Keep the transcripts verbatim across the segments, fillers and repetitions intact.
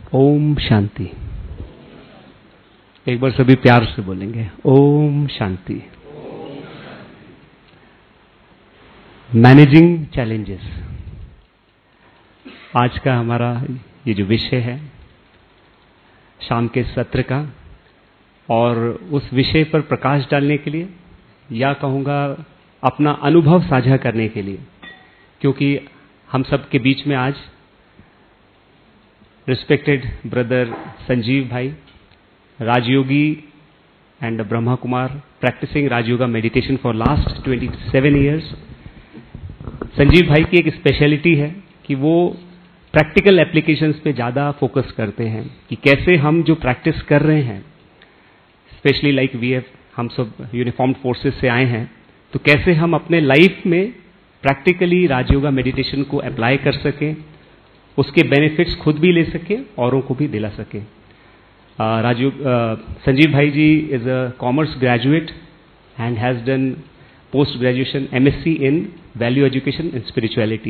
ओम शांति। एक बार सभी प्यार से बोलेंगे, ओम शांति। मैनेजिंग चैलेंजेस आज का हमारा ये जो विषय है शाम के सत्र का, और उस विषय पर प्रकाश डालने के लिए या कहूँगा अपना अनुभव साझा करने के लिए, क्योंकि हम सब के बीच में आज रिस्पेक्टेड ब्रदर संजीव भाई, Rajyogi and Brahma Kumar, practising Rajyoga meditation for last twenty seven years. Sanjeev भाई की एक स्पेशलिटी है कि वो प्रैक्टिकल एप्लीकेशंस पे ज़्यादा फोकस करते हैं कि कैसे हम जो प्रैक्टिस कर रहे हैं, स्पेशली लाइक वी हैव, हम सब यूनिफॉर्म्ड फोर्सेस से आए हैं, तो कैसे हम अपने लाइफ में प्रैक्टिकली राजयोगा मेडिटेशन को अप्लाई कर सकें, उसके बेनिफिट्स खुद भी ले सकें, औरों को भी दिला सकें। राजयोग संजीव भाई ji is a commerce graduate and has done post graduation MSc in value education and spirituality.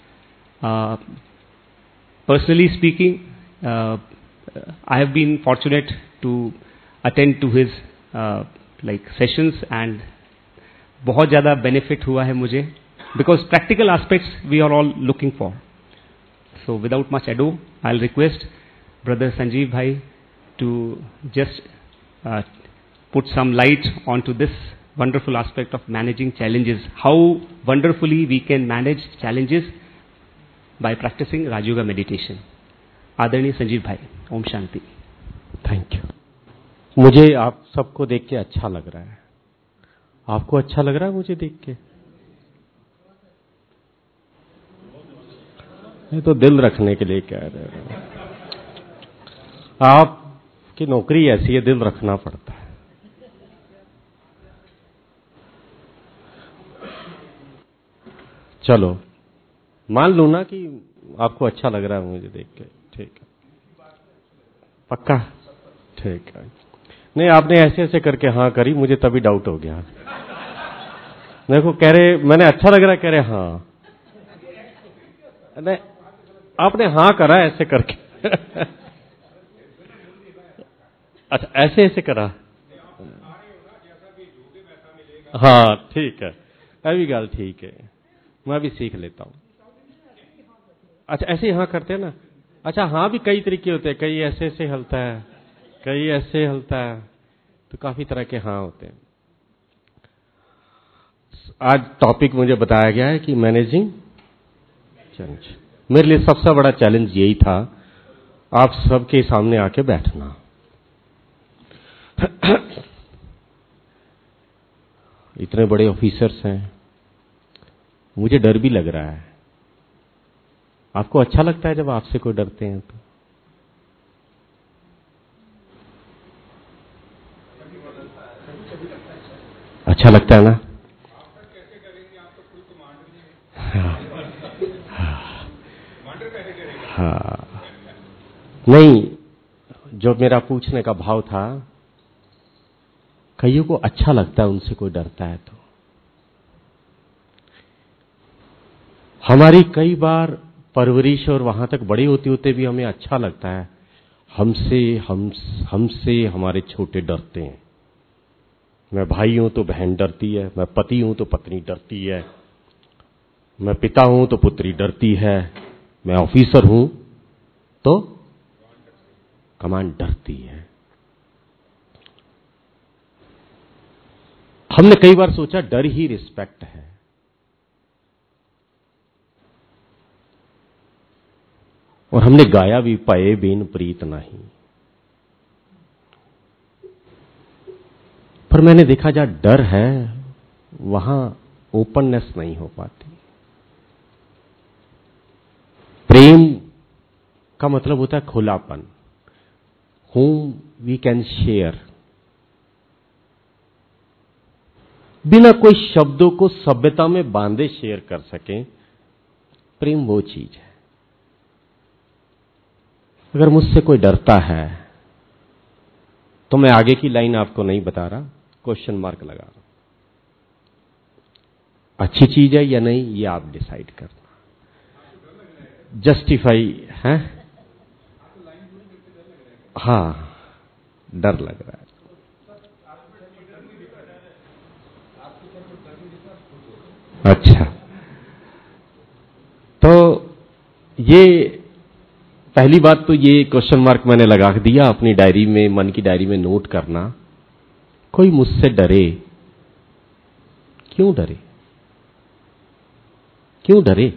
Personally speaking, uh, I have been fortunate to attend to his uh, like sessions and बहुत ज़्यादा benefit हुआ है मुझे, because practical aspects we are all looking for. So without much ado, I'll request Brother Sanjeev Bhai to just uh, put some light onto this wonderful aspect of managing challenges. How wonderfully we can manage challenges by practicing Rajyoga meditation. आदरणीय संजीव भाई, Om Shanti. Thank you. मुझे आप सबको देख के अच्छा लग रहा है। आपको अच्छा लग रहा है मुझे देख के? ये तो दिल रखने के लिए कह रहे हैं। आपकी नौकरी ऐसी है, दिल रखना पड़ता है। चलो मान लो ना कि आपको अच्छा लग रहा है मुझे देख के, ठीक है, पक्का, ठीक है। नहीं, आपने ऐसे ऐसे करके हाँ करी, मुझे तभी डाउट हो गया। देखो कह रहे मैंने अच्छा लग रहा है, कह रहे हाँ, नहीं आपने हाँ करा ऐसे करके। अच्छा ऐसे ऐसे करा, हाँ ठीक है, अभी गल ठीक है, मैं भी सीख लेता हूँ। अच्छा ऐसे हाँ करते हैं ना। अच्छा हाँ भी कई तरीके होते हैं, कई ऐसे ऐसे हलता है, कई ऐसे हलता है, तो काफी तरह के हाँ होते हैं। आज टॉपिक मुझे बताया गया है कि मैनेजिंग चैलेंज। मेरे लिए सबसे बड़ा चैलेंज यही था, आप सबके सामने आके बैठना। इतने बड़े ऑफिसर्स हैं, मुझे डर भी लग रहा है। आपको अच्छा लगता है जब आपसे कोई डरते हैं तो? अच्छा लगता है ना? हाँ, नहीं, जो मेरा पूछने का भाव था, कईयों को अच्छा लगता है उनसे कोई डरता है तो। हमारी कई बार परवरिश और वहां तक बड़े होते होते भी हमें अच्छा लगता है, हमसे हम हमसे हमारे छोटे डरते हैं। मैं भाई हूं तो बहन डरती है, मैं पति हूं तो पत्नी डरती है, मैं पिता हूं तो पुत्री डरती है, मैं ऑफिसर हूं तो कमांड डरती है। हमने कई बार सोचा डर ही रिस्पेक्ट है। और हमने गाया भी, पाए बिन प्रीत नहीं। पर मैंने देखा जहां डर है वहां ओपननेस नहीं हो पाती। प्रेम का मतलब होता है खुलापन, whom we can share। बिना कोई शब्दों को सभ्यता में बांधे शेयर कर सकें, प्रेम वो चीज है। अगर मुझसे कोई डरता है तो मैं आगे की लाइन आपको नहीं बता रहा, क्वेश्चन मार्क लगा रहा हूं। अच्छी चीज है या नहीं ये आप डिसाइड करना। जस्टिफाई है, हाँ, डर लग रहा है। अच्छा, तो ये पहली बात तो ये क्वेश्चन मार्क मैंने लगा दिया अपनी डायरी में, मन की डायरी में नोट करना। कोई मुझसे डरे, क्यों डरे? क्यों डरे?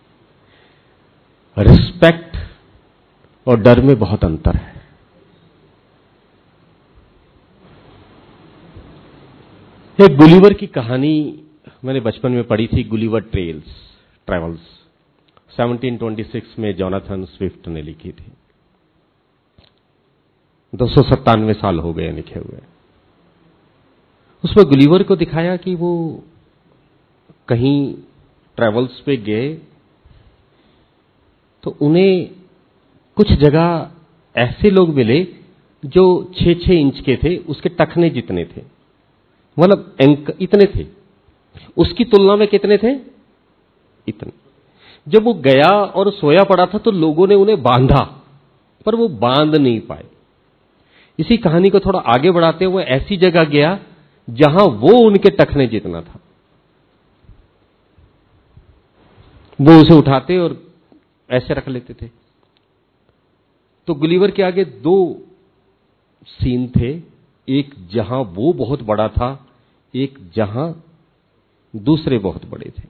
रिस्पेक्ट और डर में बहुत अंतर है। एक गुलिवर की कहानी मैंने बचपन में पढ़ी थी, गुलिवर ट्रेल्स ट्रेवल्स, सत्रह सौ छब्बीस में जोनाथन स्विफ्ट ने लिखी थी। दो सौ सत्तानवे साल हो गए लिखे हुए। उसमें गुलिवर को दिखाया कि वो कहीं ट्रेवल्स पे गए तो उन्हें कुछ जगह ऐसे लोग मिले जो छह छह इंच के थे, उसके टखने जितने थे, मतलब एंक इतने थे, उसकी तुलना में कितने थे? इतने। जब वो गया और सोया पड़ा था तो लोगों ने उन्हें बांधा, पर वो बांध नहीं पाए। इसी कहानी को थोड़ा आगे बढ़ाते हुए ऐसी जगह गया जहां वो उनके टखने जितना था। वो उसे उठाते और ऐसे रख लेते थे। तो गुलिवर के आगे दो सीन थे, एक जहां वो बहुत बड़ा था, एक जहां दूसरे बहुत बड़े थे।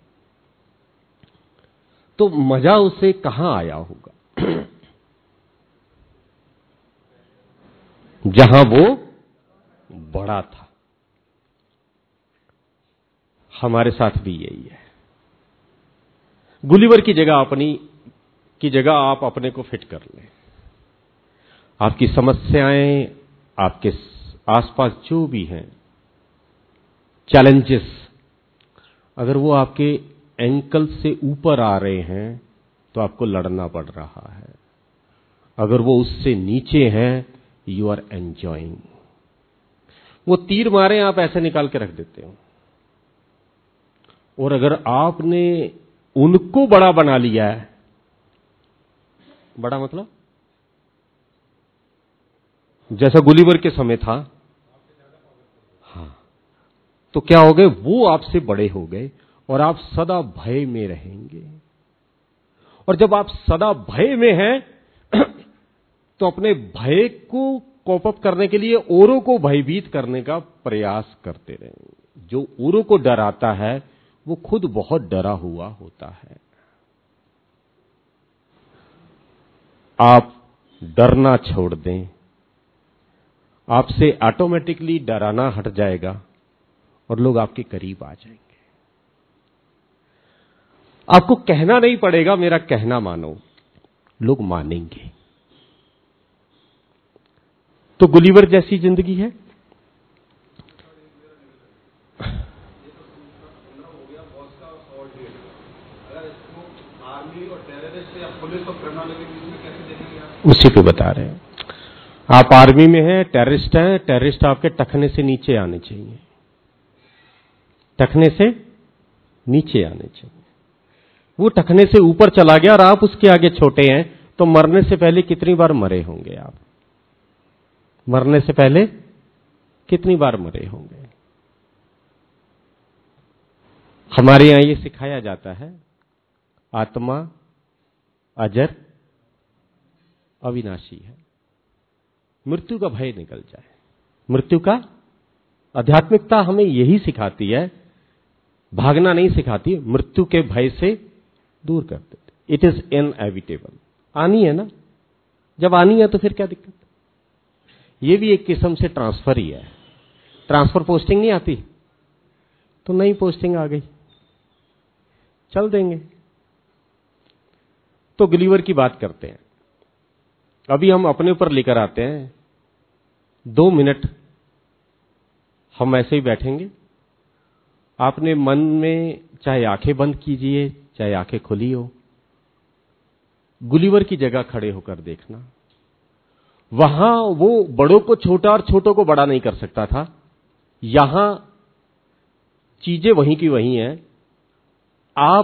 तो मजा उसे कहां आया होगा? जहां वो बड़ा था। हमारे साथ भी यही है। गुलिवर की जगह अपनी की जगह आप अपने को फिट कर लें। आपकी समस्याएं, आपके आसपास जो भी हैं चैलेंजेस, अगर वो आपके एंकल से ऊपर आ रहे हैं तो आपको लड़ना पड़ रहा है। अगर वो उससे नीचे हैं, यू आर एंजॉइंग। वो तीर मारे आप ऐसे निकाल के रख देते हो। और अगर आपने उनको बड़ा बना लिया है, बड़ा मतलब जैसा गुलिवर के समय था, हाँ, तो क्या हो गए? वो आपसे बड़े हो गए और आप सदा भय में रहेंगे। और जब आप सदा भय में हैं तो अपने भय को कोप अप करने के लिए औरों को भयभीत करने का प्रयास करते रहेंगे। जो औरों को डराता है वो खुद बहुत डरा हुआ होता है। आप डरना छोड़ दें, आपसे ऑटोमेटिकली डराना हट जाएगा और लोग आपके करीब आ जाएंगे। आपको कहना नहीं पड़ेगा मेरा कहना मानो, लोग मानेंगे। तो गुलिवर जैसी जिंदगी है। उसी पे बता रहे हैं। आप आर्मी में हैं, टेररिस्ट हैं, टेररिस्ट आपके टखने से नीचे आने चाहिए, टखने से नीचे आने चाहिए। वो टखने से ऊपर चला गया और आप उसके आगे छोटे हैं, तो मरने से पहले कितनी बार मरे होंगे आप? मरने से पहले कितनी बार मरे होंगे? हमारे यहां ये सिखाया जाता है, आत्मा अजर अविनाशी है। मृत्यु का भय निकल जाए। मृत्यु का आध्यात्मिकता हमें यही सिखाती है, भागना नहीं सिखाती, मृत्यु के भय से दूर कर देते। इट इज इनएविटेबल, आनी है ना। जब आनी है तो फिर क्या दिक्कत? ये भी एक किस्म से ट्रांसफर ही है। ट्रांसफर पोस्टिंग नहीं आती, तो नई पोस्टिंग आ गई, चल देंगे। तो गुलिवर की बात करते हैं। अभी हम अपने ऊपर लेकर आते हैं। दो मिनट हम ऐसे ही बैठेंगे। आपने मन में चाहे आंखें बंद कीजिए, चाहे आंखें खुली हो, गुलिवर की जगह खड़े होकर देखना। वहां वो बड़ों को छोटा और छोटों को बड़ा नहीं कर सकता था। यहां चीजें वहीं की वहीं हैं।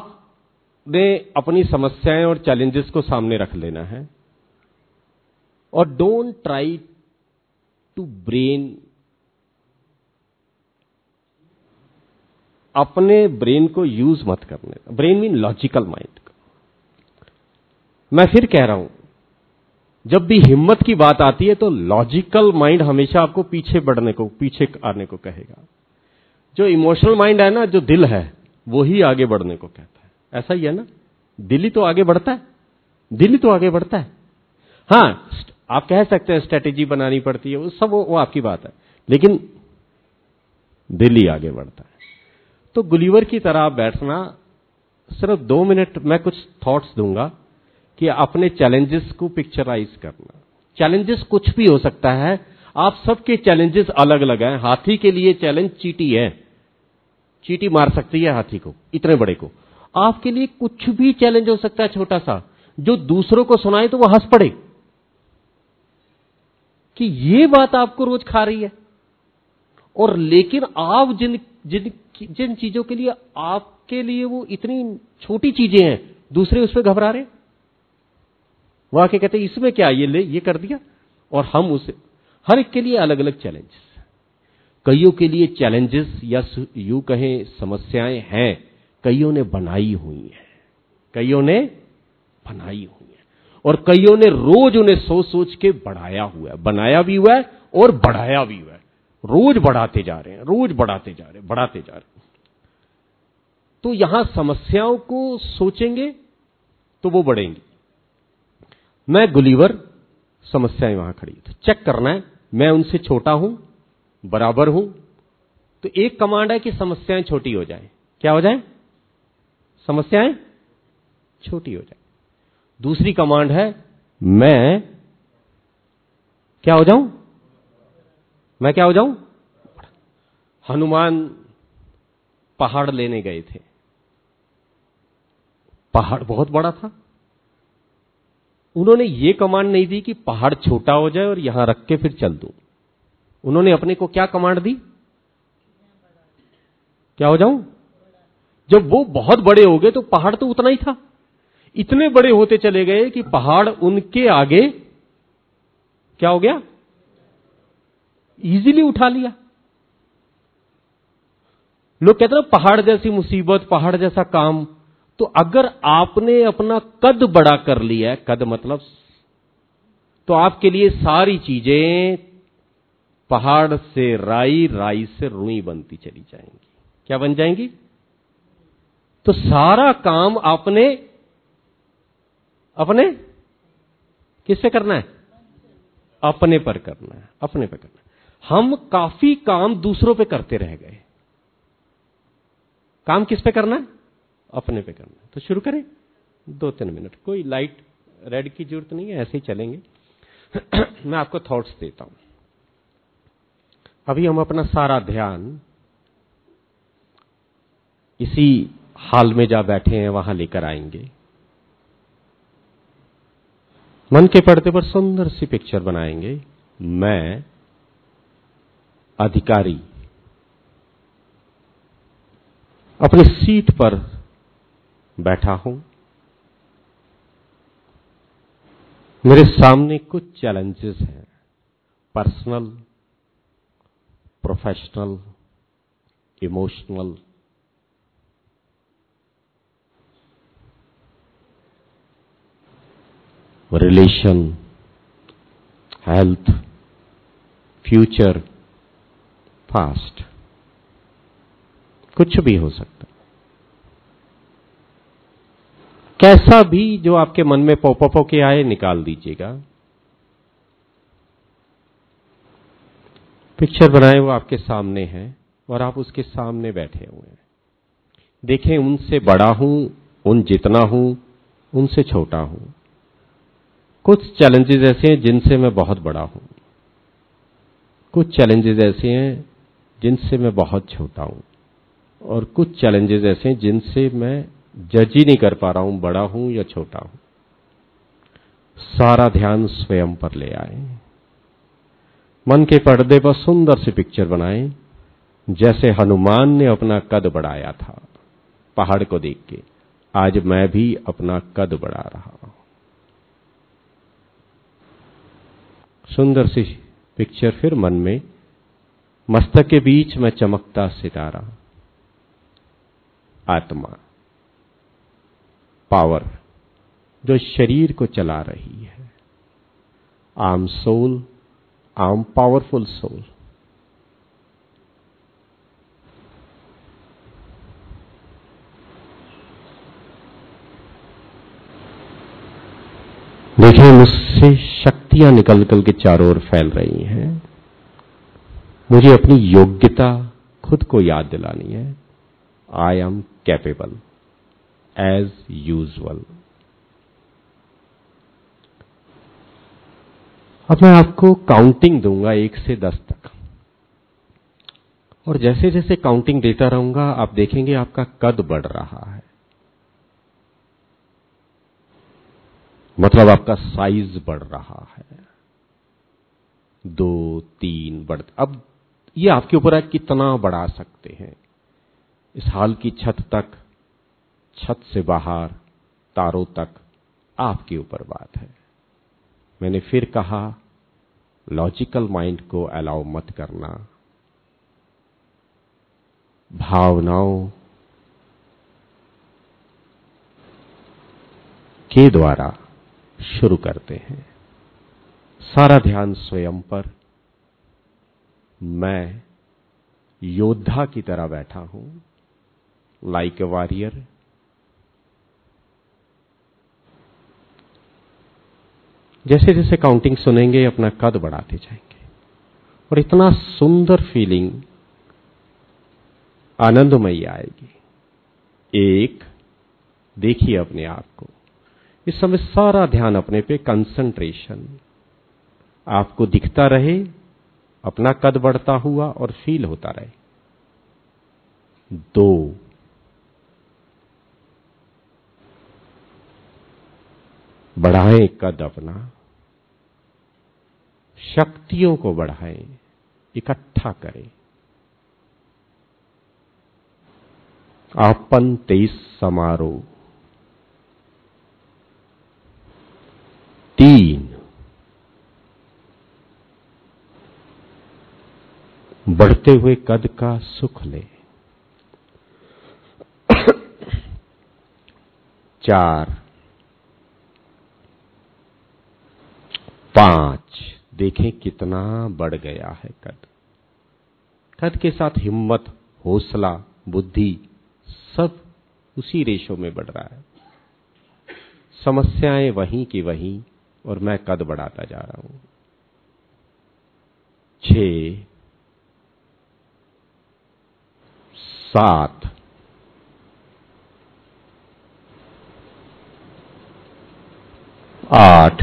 आपने अपनी समस्याएं और चैलेंजेस को सामने रख लेना है। और डोंट ट्राई टू ब्रेन, अपने ब्रेन को यूज मत करने। Brain mean logical mind. मैं फिर कह रहा हूं, जब भी हिम्मत की बात आती है तो लॉजिकल माइंड हमेशा आपको पीछे बढ़ने को, पीछे आने को कहेगा। जो इमोशनल माइंड है ना, जो दिल है, वो ही आगे बढ़ने को कहता है। ऐसा ही है ना, दिल ही तो आगे बढ़ता है, दिल ही तो आगे बढ़ता है। हाँ, आप कह सकते हैं स्ट्रेटेजी बनानी पड़ती है, वो सब वो, वो आपकी बात है, लेकिन दिल ही आगे बढ़ता है। तो गुलिवर की तरह बैठना, सिर्फ दो मिनट मैं कुछ थॉट्स दूंगा कि अपने चैलेंजेस को पिक्चराइज करना। चैलेंजेस कुछ भी हो सकता है, आप सबके चैलेंजेस अलग अलग हैं। हाथी के लिए चैलेंज चींटी है, चींटी मार सकती है हाथी को, इतने बड़े को। आपके लिए कुछ भी चैलेंज हो सकता है, छोटा सा, जो दूसरों को सुनाए तो वो हंस पड़े कि ये बात आपको रोज खा रही है। और लेकिन आप जिन जिन जिन चीजों के लिए आपके लिए वो इतनी छोटी चीजें हैं, दूसरे उस पर घबरा रहे, वो आके कहते हैं इसमें क्या, ये ले, ये कर दिया। और हम उसे, हर एक के लिए अलग अलग चैलेंजेस। कईयों के लिए चैलेंजेस या यूं कहें समस्याएं हैं, कईयों ने बनाई हुई हैं, कईयों ने बनाई हुई हैं, और कईयों ने रोज उन्हें सोच सोच के बढ़ाया हुआ है, बनाया भी हुआ है और बढ़ाया भी हुआ है। रोज बढ़ाते जा रहे हैं, रोज बढ़ाते जा रहे हैं, बढ़ाते जा रहे हैं। तो यहां समस्याओं को सोचेंगे तो वो बढ़ेंगी। मैं गुलिवर, समस्याएं वहां खड़ी, तो चेक करना है मैं उनसे छोटा हूं, बराबर हूं। तो एक कमांड है कि समस्याएं छोटी हो जाए। क्या हो जाए? समस्याएं छोटी हो जाए। दूसरी कमांड है मैं क्या हो जाऊं? मैं क्या हो जाऊं? हनुमान पहाड़ लेने गए थे, पहाड़ बहुत बड़ा था। उन्होंने ये कमांड नहीं दी कि पहाड़ छोटा हो जाए और यहां रख के फिर चल दूं। उन्होंने अपने को क्या कमांड दी? क्या हो जाऊं? जब वो बहुत बड़े हो गए तो पहाड़ तो उतना ही था, इतने बड़े होते चले गए कि पहाड़ उनके आगे क्या हो गया? इजीली उठा लिया। लोग कहते हैं पहाड़ जैसी मुसीबत, पहाड़ जैसा काम। तो अगर आपने अपना कद बड़ा कर लिया है, कद मतलब, तो आपके लिए सारी चीजें पहाड़ से राई, राई से रुई बनती चली जाएंगी। क्या बन जाएंगी? तो सारा काम आपने अपने किस पे करना है? अपने पर करना है, अपने पे करना है। हम काफी काम दूसरों पे करते रह गए। काम किस पे करना है? अपने पे करना है। तो शुरू करें, दो तीन मिनट, कोई लाइट रेड की जरूरत नहीं है, ऐसे ही चलेंगे। मैं आपको थॉट्स देता हूं। अभी हम अपना सारा ध्यान इसी हाल में जहां बैठे हैं वहां लेकर आएंगे। मन के पर्दे पर सुंदर सी पिक्चर बनाएंगे। मैं अधिकारी अपनी सीट पर बैठा हूं, मेरे सामने कुछ चैलेंजेस हैं, personal, professional, emotional. Relation, health, future, past, कुछ भी हो सकता। कैसा भी जो आपके मन में पॉपअप होके आए निकाल दीजिएगा। पिक्चर बनाए वो आपके सामने है और आप उसके सामने बैठे हुए हैं। देखें, उनसे बड़ा हूं, उन जितना हूं, उनसे छोटा हूं। कुछ चैलेंजेस ऐसे हैं जिनसे मैं बहुत बड़ा हूं, कुछ चैलेंजेस ऐसे हैं जिनसे मैं बहुत छोटा हूं, और कुछ चैलेंजेस ऐसे हैं जिनसे मैं जज ही नहीं कर पा रहा हूं बड़ा हूं या छोटा हूं। सारा ध्यान स्वयं पर ले आए। मन के पर्दे पर सुंदर सी पिक्चर बनाएं, जैसे हनुमान ने अपना कद बढ़ाया था पहाड़ को देख के। आज मैं भी अपना कद बढ़ा रहा हूं। सुंदर सी पिक्चर फिर मन में, मस्तक के बीच में चमकता सितारा, आत्मा, पावर जो शरीर को चला रही है। I am soul, I am powerful soul. देखिए, मुझसे शक्तियां निकल निकल के चारों ओर फैल रही हैं। मुझे अपनी योग्यता खुद को याद दिलानी है। I am capable as usual. अब मैं आपको काउंटिंग दूंगा एक से दस तक, और जैसे जैसे काउंटिंग देता रहूंगा आप देखेंगे आपका कद बढ़ रहा है, मतलब आपका साइज बढ़ रहा है। दो, तीन बढ़, अब ये आपके ऊपर है कितना बढ़ा सकते हैं। इस हाल की छत तक, छत से बाहर, तारों तक, आपके ऊपर बात है। मैंने फिर कहा, लॉजिकल माइंड को अलाउ मत करना। भावनाओं के द्वारा शुरू करते हैं। सारा ध्यान स्वयं पर। मैं योद्धा की तरह बैठा हूं, लाइक ए वॉरियर। जैसे जैसे काउंटिंग सुनेंगे अपना कद बढ़ाते जाएंगे, और इतना सुंदर फीलिंग आनंदमयी आएगी। एक, देखिए अपने आप को। इस समय सारा ध्यान अपने पे, कंसंट्रेशन, आपको दिखता रहे, अपना कद बढ़ता हुआ और फील होता रहे। दो, बढ़ाएं कद अपना, शक्तियों को बढ़ाएं, इकट्ठा करें। आपन तेईस समारोह। तीन, बढ़ते हुए कद का सुख ले। चार, पांच, देखें कितना बढ़ गया है कद। कद के साथ हिम्मत, हौसला, बुद्धि सब उसी रेशो में बढ़ रहा है। समस्याएं वहीं की वहीं, और मैं कद बढ़ाता जा रहा हूं। छह, सात, आठ,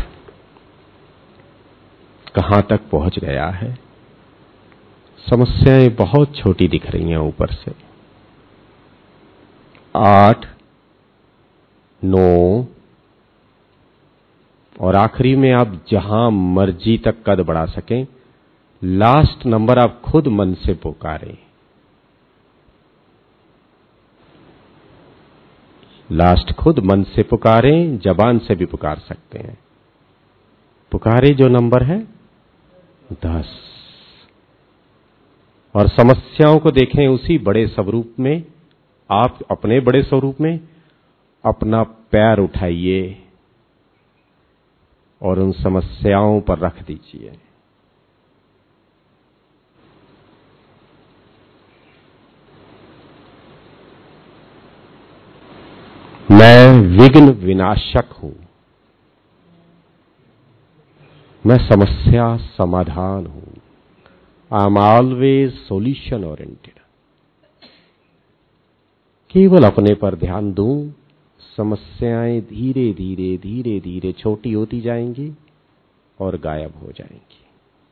कहां तक पहुंच गया है। समस्याएं बहुत छोटी दिख रही हैं ऊपर से। आठ, नौ, और आखिरी में आप जहां मर्जी तक कद बढ़ा सकें, लास्ट नंबर आप खुद मन से पुकारें। लास्ट खुद मन से पुकारें, जबान से भी पुकार सकते हैं। पुकारे जो नंबर है दस, और समस्याओं को देखें उसी बड़े स्वरूप में। आप अपने बड़े स्वरूप में अपना पैर उठाइए और उन समस्याओं पर रख दीजिए। मैं विघ्न विनाशक हूं, मैं समस्या समाधान हूं। I am always solution oriented. केवल अपने पर ध्यान दूं, समस्याएं धीरे धीरे धीरे धीरे छोटी होती जाएंगी और गायब हो जाएंगी।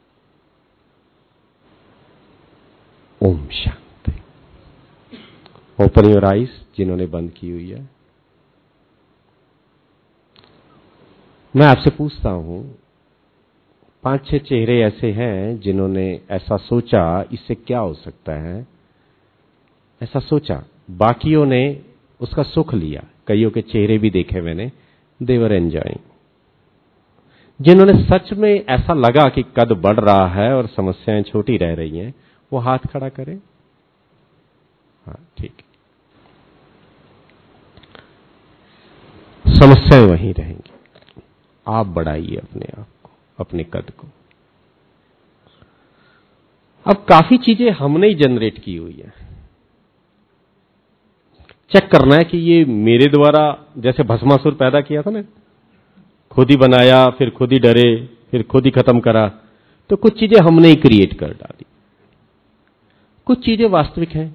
Om Shanti. Open your eyes, जिन्होंने बंद की हुई है। मैं आपसे पूछता हूं, पांच छह चेहरे ऐसे हैं जिन्होंने ऐसा सोचा इससे क्या हो सकता है, ऐसा सोचा, बाकियों ने उसका सुख लिया। कईयों के चेहरे भी देखे मैंने, देवर एंजॉयिंग। जिन्होंने सच में ऐसा लगा कि कद बढ़ रहा है और समस्याएं छोटी रह रही हैं, वो हाथ खड़ा करें। हाँ, ठीक है। समस्याएं वहीं रहेंगी, आप बढ़ाइए अपने आप को, अपने कद को। अब काफी चीजें हमने ही जनरेट की हुई है। चेक करना है कि ये मेरे द्वारा, जैसे भस्मासुर पैदा किया था ना, खुद ही बनाया, फिर खुद ही डरे, फिर खुद ही खत्म करा, तो कुछ चीजें हमने ही क्रिएट कर डाली, कुछ चीजें वास्तविक हैं।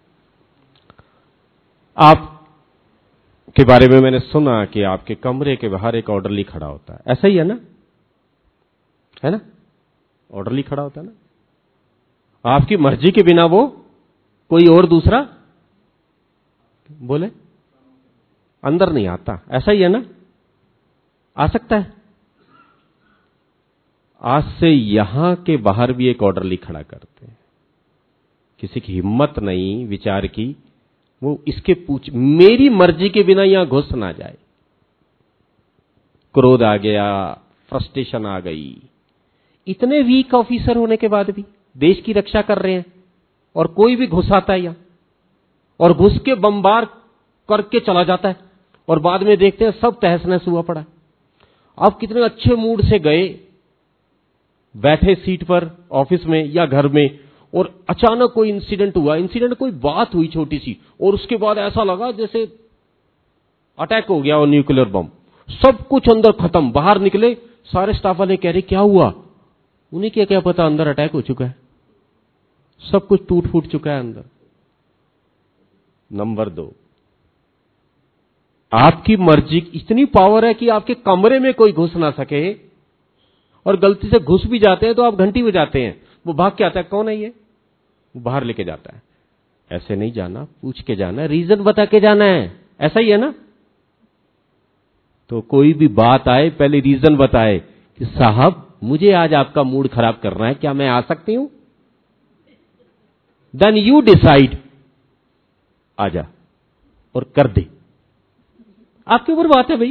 आप के बारे में मैंने सुना कि आपके कमरे के बाहर एक ऑर्डरली खड़ा होता है, ऐसा ही है ना? है ना? ऑर्डरली खड़ा होता है ना? आपकी मर्जी के बिना वो कोई और दूसरा बोले अंदर नहीं आता, ऐसा ही है ना? आ सकता है। आज से यहां के बाहर भी एक ऑर्डरली खड़ा करते हैं, किसी की हिम्मत नहीं विचार की, वो इसके पूछ, मेरी मर्जी के बिना यहां घुस ना जाए। क्रोध आ गया, फ्रस्ट्रेशन आ गई, इतने वीक ऑफिसर होने के बाद भी देश की रक्षा कर रहे हैं, और कोई भी घुस आता है यहां और घुस के बमबार करके चला जाता है, और बाद में देखते हैं सब तहस नहस हुआ पड़ा। आप कितने अच्छे मूड से गए, बैठे सीट पर ऑफिस में या घर में, और अचानक कोई इंसिडेंट हुआ, इंसिडेंट कोई बात हुई छोटी सी, और उसके बाद ऐसा लगा जैसे अटैक हो गया और न्यूक्लियर बम, सब कुछ अंदर खत्म। बाहर निकले, सारे स्टाफ वाले कह रहे क्या हुआ? उन्हें क्या क्या पता अंदर अटैक हो चुका है, सब कुछ टूट फूट चुका है अंदर। नंबर दो, आपकी मर्जी इतनी पावर है कि आपके कमरे में कोई घुस ना सके, और गलती से घुस भी जाते हैं तो आप घंटी बजाते हैं, वो भाग के आता है, कौन है ये? वो बाहर लेके जाता है। ऐसे नहीं जाना, पूछ के जाना, रीजन बता के जाना है, ऐसा ही है ना? तो कोई भी बात आए पहले रीजन बताए कि साहब मुझे आज आपका मूड खराब करना है, क्या मैं आ सकती हूं? देन यू डिसाइड, आजा और कर दे, आपके ऊपर बात है भाई।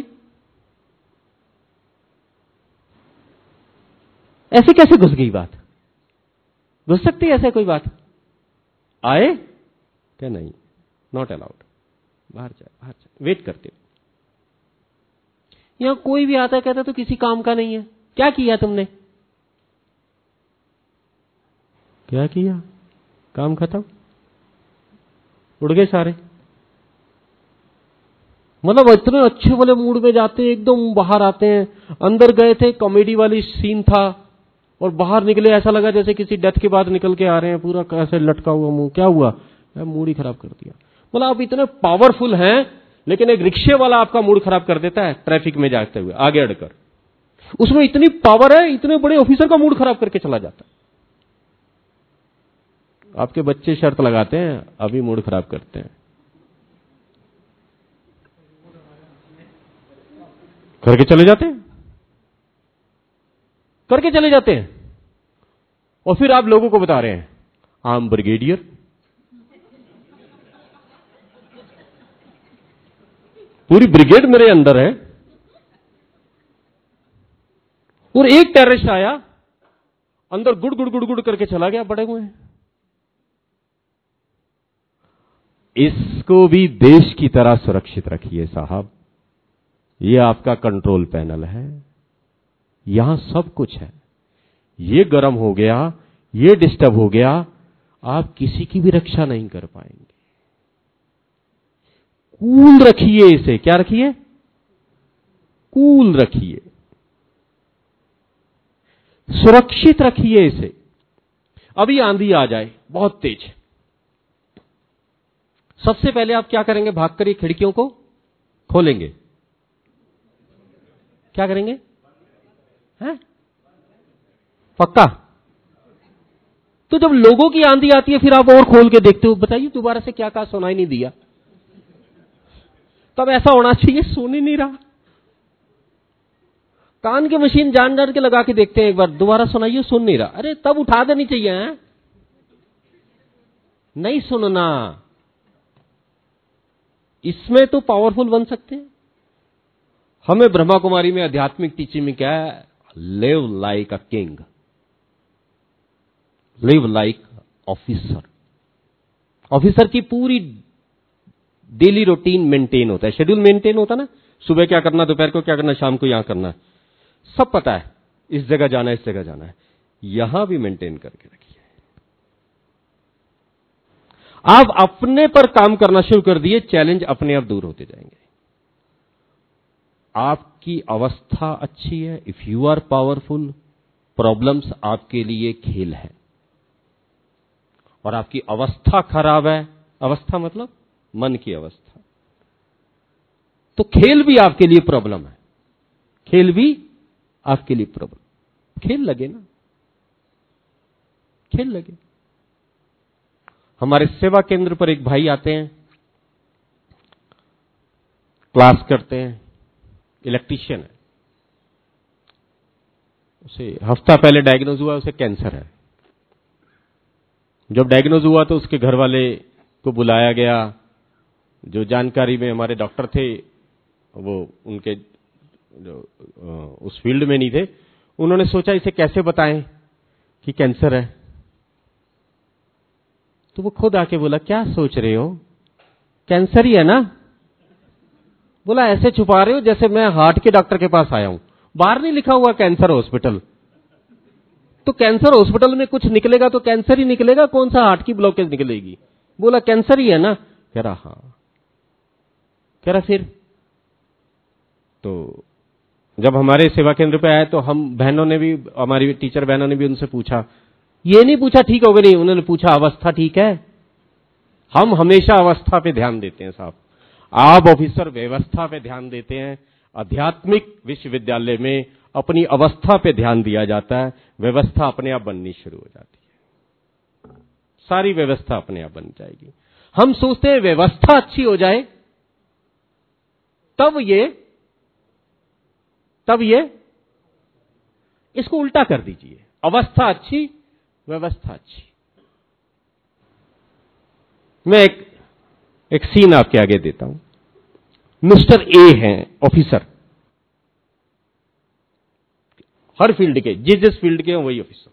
ऐसे कैसे घुस गई बात? घुस सकती है ऐसे कोई बात? आए क्या? नहीं, नॉट अलाउड, बाहर जाए, बाहर जाए, वेट करते। यहां कोई भी आता है कहता तो किसी काम का नहीं है, क्या किया तुमने? क्या किया? काम खत्म, उड़ गए सारे। मतलब इतने अच्छे वाले मूड में जाते हैं, एकदम बाहर आते हैं, अंदर गए थे कॉमेडी वाली सीन था, और बाहर निकले ऐसा लगा जैसे किसी डेथ के बाद निकल के आ रहे हैं, पूरा कैसे लटका हुआ मुंह, क्या हुआ? मूड ही खराब कर दिया। मतलब आप इतने पावरफुल हैं, लेकिन एक रिक्शे वाला आपका मूड खराब कर देता है ट्रैफिक में जाते हुए आगे अड़कर, उसमें इतनी पावर है, इतने बड़े ऑफिसर का मूड खराब करके चला जाता है। आपके बच्चे शर्त लगाते हैं, अभी मूड खराब करते हैं, करके चले जाते हैं, करके चले जाते हैं, और फिर आप लोगों को बता रहे हैं आई एम ब्रिगेडियर। पूरी ब्रिगेड मेरे अंदर है, और एक टेररिस्ट आया अंदर गुड़ गुड़ गुड़ गुड़ करके चला गया, बड़े हुए हैं। इसको भी देश की तरह सुरक्षित रखिए साहब, ये आपका कंट्रोल पैनल है, यहां सब कुछ है। ये गर्म हो गया, ये डिस्टर्ब हो गया, आप किसी की भी रक्षा नहीं कर पाएंगे। कूल रखिए इसे, क्या रखिए? कूल रखिए, सुरक्षित रखिए इसे। अभी आंधी आ जाए बहुत तेज, सबसे पहले आप क्या करेंगे? भागकर ये खिड़कियों को खोलेंगे, क्या करेंगे? हैं? पक्का? तो जब लोगों की आंधी आती है फिर आप और खोल के देखते हो, बताइए दोबारा से क्या कहा, सुनाई नहीं दिया। तब ऐसा होना चाहिए, सुन ही नहीं रहा, कान की मशीन जान जान के लगा के देखते हैं एक बार, दोबारा सुनाइए, सुन नहीं रहा, अरे तब उठा देनी चाहिए। है? नहीं सुनना, इसमें तो पावरफुल बन सकते हैं। हमें ब्रह्मा कुमारी में आध्यात्मिक टीचिंग में क्या है, live like a king, live like officer. Officer की पूरी डेली रूटीन मेंटेन होता है, शेड्यूल मेंटेन होता है ना, सुबह क्या करना, दोपहर को क्या करना, शाम को यहां करना, सब पता है, इस जगह जाना है, इस जगह जाना है, यहां भी मेंटेन करके रखिए। आप अपने पर काम करना शुरू कर दिए, चैलेंज अपने आप दूर होते जाएंगे। आपकी अवस्था अच्छी है, if you are powerful, problems आपके लिए खेल है। और आपकी अवस्था खराब है, अवस्था मतलब मन की अवस्था, तो खेल भी आपके लिए प्रॉब्लम है, खेल भी आपके लिए प्रॉब्लम। खेल लगे ना, खेल लगे। हमारे सेवा केंद्र पर एक भाई आते हैं, क्लास करते हैं, इलेक्ट्रीशियन है, उसे हफ्ता पहले डायग्नोज हुआ, उसे कैंसर है। जब डायग्नोज हुआ तो उसके घर वाले को बुलाया गया, जो जानकारी में हमारे डॉक्टर थे, वो उनके जो उस फील्ड में नहीं थे, उन्होंने सोचा इसे कैसे बताएं कि कैंसर है। तो वो खुद आके बोला, क्या सोच रहे हो, कैंसर ही है ना। बोला ऐसे छुपा रहे हो जैसे मैं हार्ट के डॉक्टर के पास आया हूं, बाहर नहीं लिखा हुआ कैंसर हॉस्पिटल। तो कैंसर हॉस्पिटल में कुछ निकलेगा तो कैंसर ही निकलेगा, कौन सा हार्ट की ब्लॉकेज निकलेगी। बोला कैंसर ही है ना। कह रहा हाँ। कह रहा फिर तो जब हमारे सेवा केंद्र पे आए तो हम बहनों ने भी, हमारी टीचर बहनों ने भी उनसे पूछा, ये नहीं पूछा ठीक हो गई, नहीं, उन्होंने पूछा अवस्था ठीक है। हम हमेशा अवस्था पे ध्यान देते हैं साहब, आप ऑफिसर व्यवस्था पे ध्यान देते हैं। आध्यात्मिक विश्वविद्यालय में अपनी अवस्था पे ध्यान दिया जाता है, व्यवस्था अपने आप बननी शुरू हो जाती है, सारी व्यवस्था अपने आप बन जाएगी। हम सोचते हैं व्यवस्था अच्छी हो जाए तब ये तब ये इसको उल्टा कर दीजिए, अवस्था अच्छी व्यवस्था अच्छी। मैं एक एक सीन आपके आगे देता हूं। मिस्टर ए हैं ऑफिसर, हर फील्ड के, जिस जिस फील्ड के हैं वही ऑफिसर।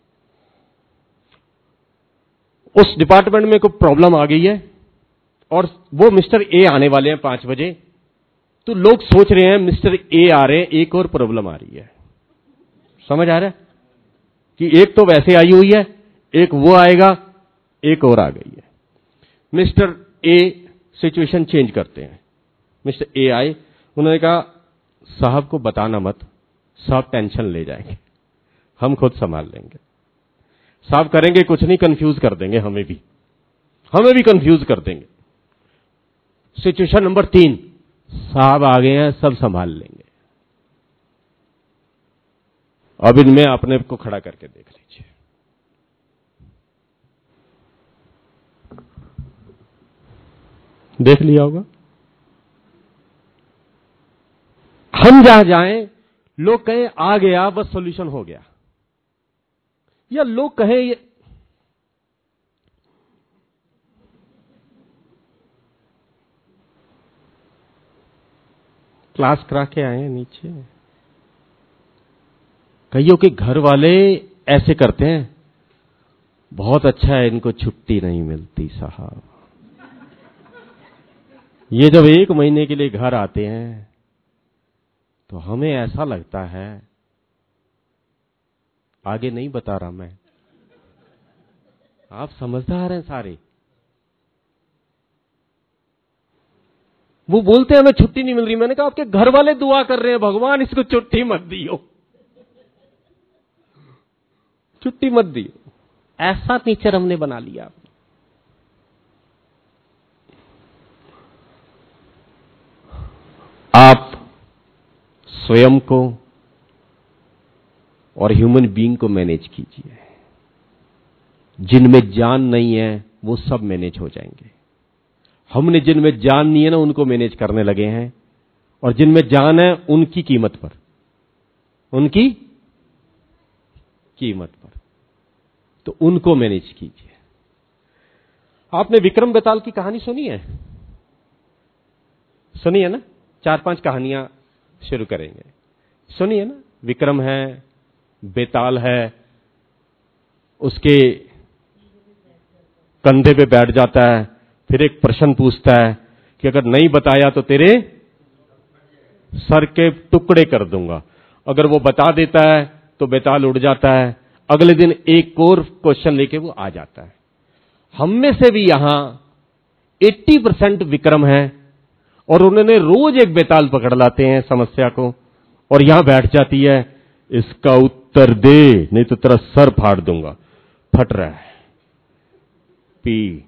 उस डिपार्टमेंट में कोई प्रॉब्लम आ गई है और वो मिस्टर ए आने वाले हैं पांच बजे, तो लोग सोच रहे हैं मिस्टर ए आ रहे हैं, एक और प्रॉब्लम आ रही है। समझ आ रहा है कि एक तो वैसे आई हुई है, एक वो आएगा, एक और आ गई है। मिस्टर ए सिचुएशन चेंज करते हैं। मिस्टर ए आए, उन्होंने कहा साहब को बताना मत, साहब टेंशन ले जाएंगे, हम खुद संभाल लेंगे। साहब करेंगे कुछ नहीं, कंफ्यूज कर देंगे, हमें भी हमें भी कंफ्यूज कर देंगे। सिचुएशन नंबर तीन, साहब आ गए हैं, सब संभाल लेंगे। अब इनमें अपने को खड़ा करके देख लीजिए। देख लिया होगा। हम जहां जाएं लोग कहें आ गया बस सॉल्यूशन हो गया, या लोग कहें ये क्लास करा के आए हैं नीचे। कईयों के घर वाले ऐसे करते हैं, बहुत अच्छा है इनको छुट्टी नहीं मिलती साहब। ये जब एक महीने के लिए घर आते हैं तो हमें ऐसा लगता है, आगे नहीं बता रहा मैं, आप समझदार हैं सारे। वो बोलते हैं हमें छुट्टी नहीं मिल रही। मैंने कहा आपके घर वाले दुआ कर रहे हैं, भगवान इसको छुट्टी मत दियो, छुट्टी मत दियो। ऐसा नेचर हमने बना लिया। आप स्वयं को और ह्यूमन बीइंग को मैनेज कीजिए। जिनमें जान नहीं है वो सब मैनेज हो जाएंगे। हमने जिनमें जान नहीं है ना उनको मैनेज करने लगे हैं, और जिनमें जान है उनकी कीमत पर, उनकी कीमत पर, तो उनको मैनेज कीजिए। आपने विक्रम बेताल की कहानी सुनी है? सुनी है ना? चार पांच कहानियां शुरू करेंगे। सुनी है ना? विक्रम है, बेताल है, उसके कंधे पे बैठ जाता है, फिर एक प्रश्न पूछता है कि अगर नहीं बताया तो तेरे सर के टुकड़े कर दूंगा। अगर वो बता देता है तो बेताल उड़ जाता है। अगले दिन एक और क्वेश्चन लेके वो आ जाता है। हम में से भी यहां अस्सी परसेंट विक्रम है और उन्होंने रोज एक बेताल पकड़ लाते हैं समस्या को, और यहां बैठ जाती है, इसका उत्तर दे नहीं तो तेरा सर फाड़ दूंगा। फट रहा है, पी,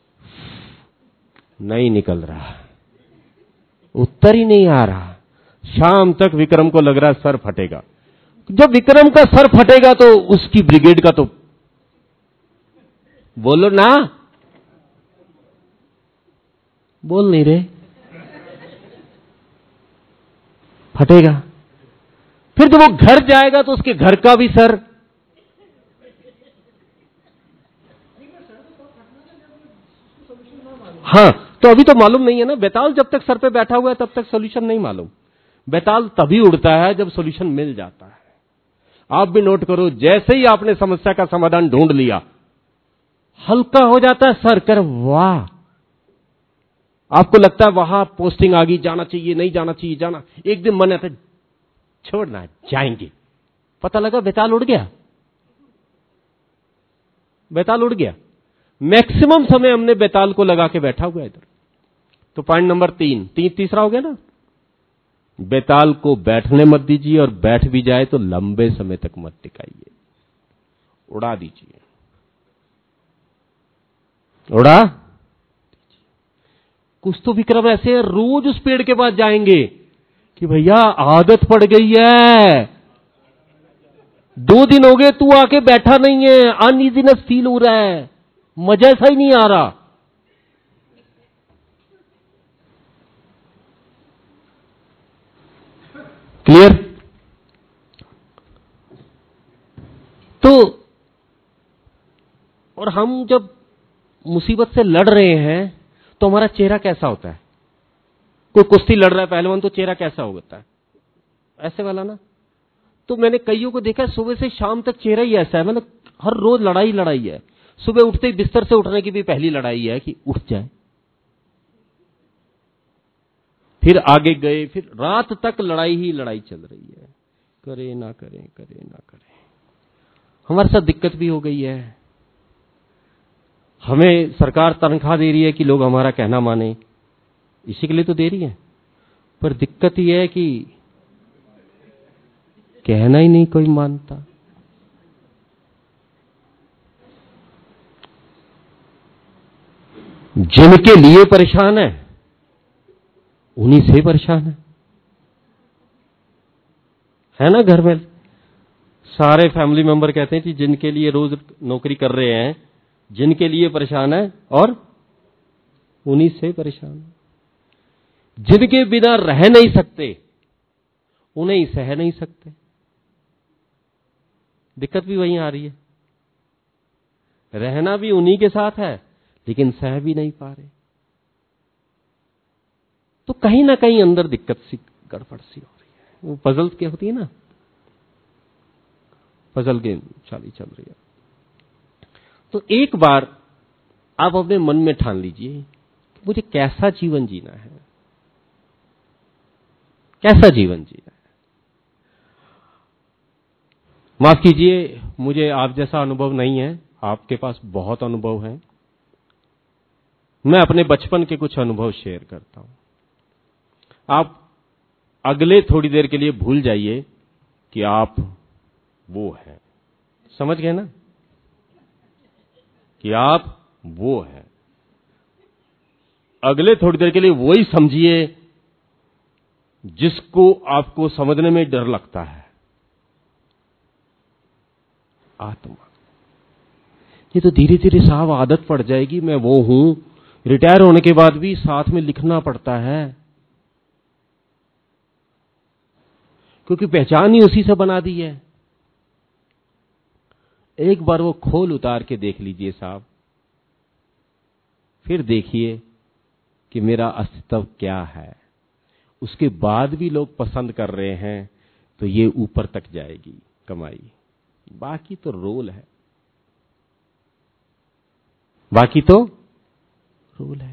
नहीं निकल रहा, उत्तर ही नहीं आ रहा। शाम तक विक्रम को लग रहा है सर फटेगा। जब विक्रम का सर फटेगा तो उसकी ब्रिगेड का तो बोलो ना, बोल नहीं रहे, फटेगा। फिर जब वो घर जाएगा तो उसके घर का भी सर, हाँ, तो अभी तो मालूम नहीं है ना। बेताल जब तक सर पे बैठा हुआ है तब तक सोल्यूशन नहीं मालूम। बेताल तभी उड़ता है जब सोल्यूशन मिल जाता है। आप भी नोट करो, जैसे ही आपने समस्या का समाधान ढूंढ लिया, हल्का हो जाता है सर, कर वाह, आपको लगता है वहां पोस्टिंग आ गई, जाना चाहिए, नहीं जाना चाहिए, जाना। एक दिन मन आता है छोड़ना, जाएंगे, पता लगा बेताल उड़ गया, बेताल उड़ गया। मैक्सिमम समय हमने बेताल को लगा के बैठा हुआ इधर। तो पॉइंट नंबर तीन, ती, तीसरा हो गया ना, बेताल को बैठने मत दीजिए, और बैठ भी जाए तो लंबे समय तक मत टिकाइए, उड़ा दीजिए, उड़ा। कुछ तो विक्रम ऐसे है, रोज उस पेड़ के पास जाएंगे कि भैया आदत पड़ गई है, दो दिन हो गए तू आके बैठा नहीं है, अनइजीनेस फील हो रहा है, मजा सा ही नहीं आ रहा। क्लियर? तो और हम जब मुसीबत से लड़ रहे हैं तो हमारा चेहरा कैसा होता है? कोई कुश्ती लड़ रहा है पहलवान, तो चेहरा कैसा होता है? ऐसे वाला ना। तो मैंने कईयों को देखा है, सुबह से शाम तक चेहरा ही ऐसा है, मतलब हर रोज लड़ाई लड़ाई है। सुबह उठते ही बिस्तर से उठने की भी पहली लड़ाई है कि उठ जाए, फिर आगे गए, फिर रात तक लड़ाई ही लड़ाई चल रही है, करे ना करें, करे ना करें। हमारे साथ दिक्कत भी हो गई है। हमें सरकार तनख्वाह दे रही है कि लोग हमारा कहना माने, इसी के लिए तो दे रही है, पर दिक्कत यह है कि कहना ही नहीं कोई मानता। जिनके लिए परेशान है उन्हीं से परेशान है, है ना। घर में सारे फैमिली मेंबर कहते हैं कि जिनके लिए रोज नौकरी कर रहे हैं, जिनके लिए परेशान है और उन्हीं से परेशान है। जिनके बिना रह नहीं सकते उन्हें ही सह नहीं सकते। दिक्कत भी वहीं आ रही है, रहना भी उन्हीं के साथ है लेकिन सह भी नहीं पा रहे। तो कहीं ना कहीं अंदर दिक्कत सी, गड़बड़ सी हो रही है। वो पजल क्या होती है ना, पजल गेम चाली चल रही है। तो एक बार आप अपने मन में ठान लीजिए कि मुझे कैसा जीवन जीना है, कैसा जीवन जीना है। माफ कीजिए, मुझे आप जैसा अनुभव नहीं है, आपके पास बहुत अनुभव है। मैं अपने बचपन के कुछ अनुभव शेयर करता हूं। आप अगले थोड़ी देर के लिए भूल जाइए कि आप वो हैं, समझ गए ना, कि आप वो हैं। अगले थोड़ी देर के लिए वही समझिए जिसको आपको समझने में डर लगता है, आत्मा। ये तो धीरे धीरे साहब आदत पड़ जाएगी, मैं वो हूं। रिटायर होने के बाद भी साथ में लिखना पड़ता है, क्योंकि पहचान ही उसी से बना दी है। एक बार वो खोल उतार के देख लीजिए साहब, फिर देखिए कि मेरा अस्तित्व क्या है। उसके बाद भी लोग पसंद कर रहे हैं तो ये ऊपर तक जाएगी कमाई। बाकी तो रोल है, बाकी तो रोल है।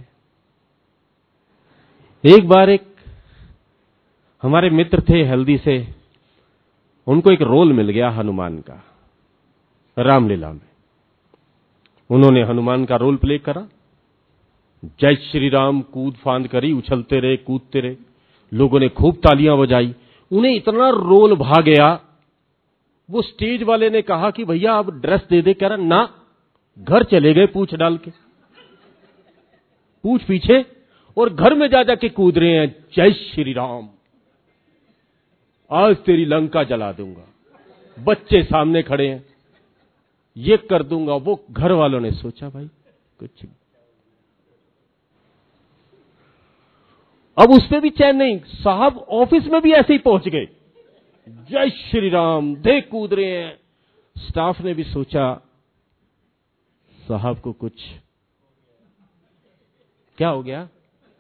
एक बार एक हमारे मित्र थे हल्दी से, उनको एक रोल मिल गया हनुमान का रामलीला में। उन्होंने हनुमान का रोल प्ले करा, जय श्री राम कूद फांद करी, उछलते रहे कूदते रहे, लोगों ने खूब तालियां बजाई। उन्हें इतना रोल भा गया, वो स्टेज वाले ने कहा कि भैया आप ड्रेस दे दे, कह रहा ना, घर चले गए पूछ डाल के, पूछ पीछे, और घर में जा जाके कूद रहे हैं, जय श्री राम, आज तेरी लंका जला दूंगा, बच्चे सामने खड़े हैं, ये कर दूंगा वो। घर वालों ने सोचा भाई कुछ, अब उस पे भी चैन नहीं, साहब ऑफिस में भी ऐसे ही पहुंच गए, जय श्री राम दे कूद रहे हैं। स्टाफ ने भी सोचा साहब को कुछ क्या हो गया।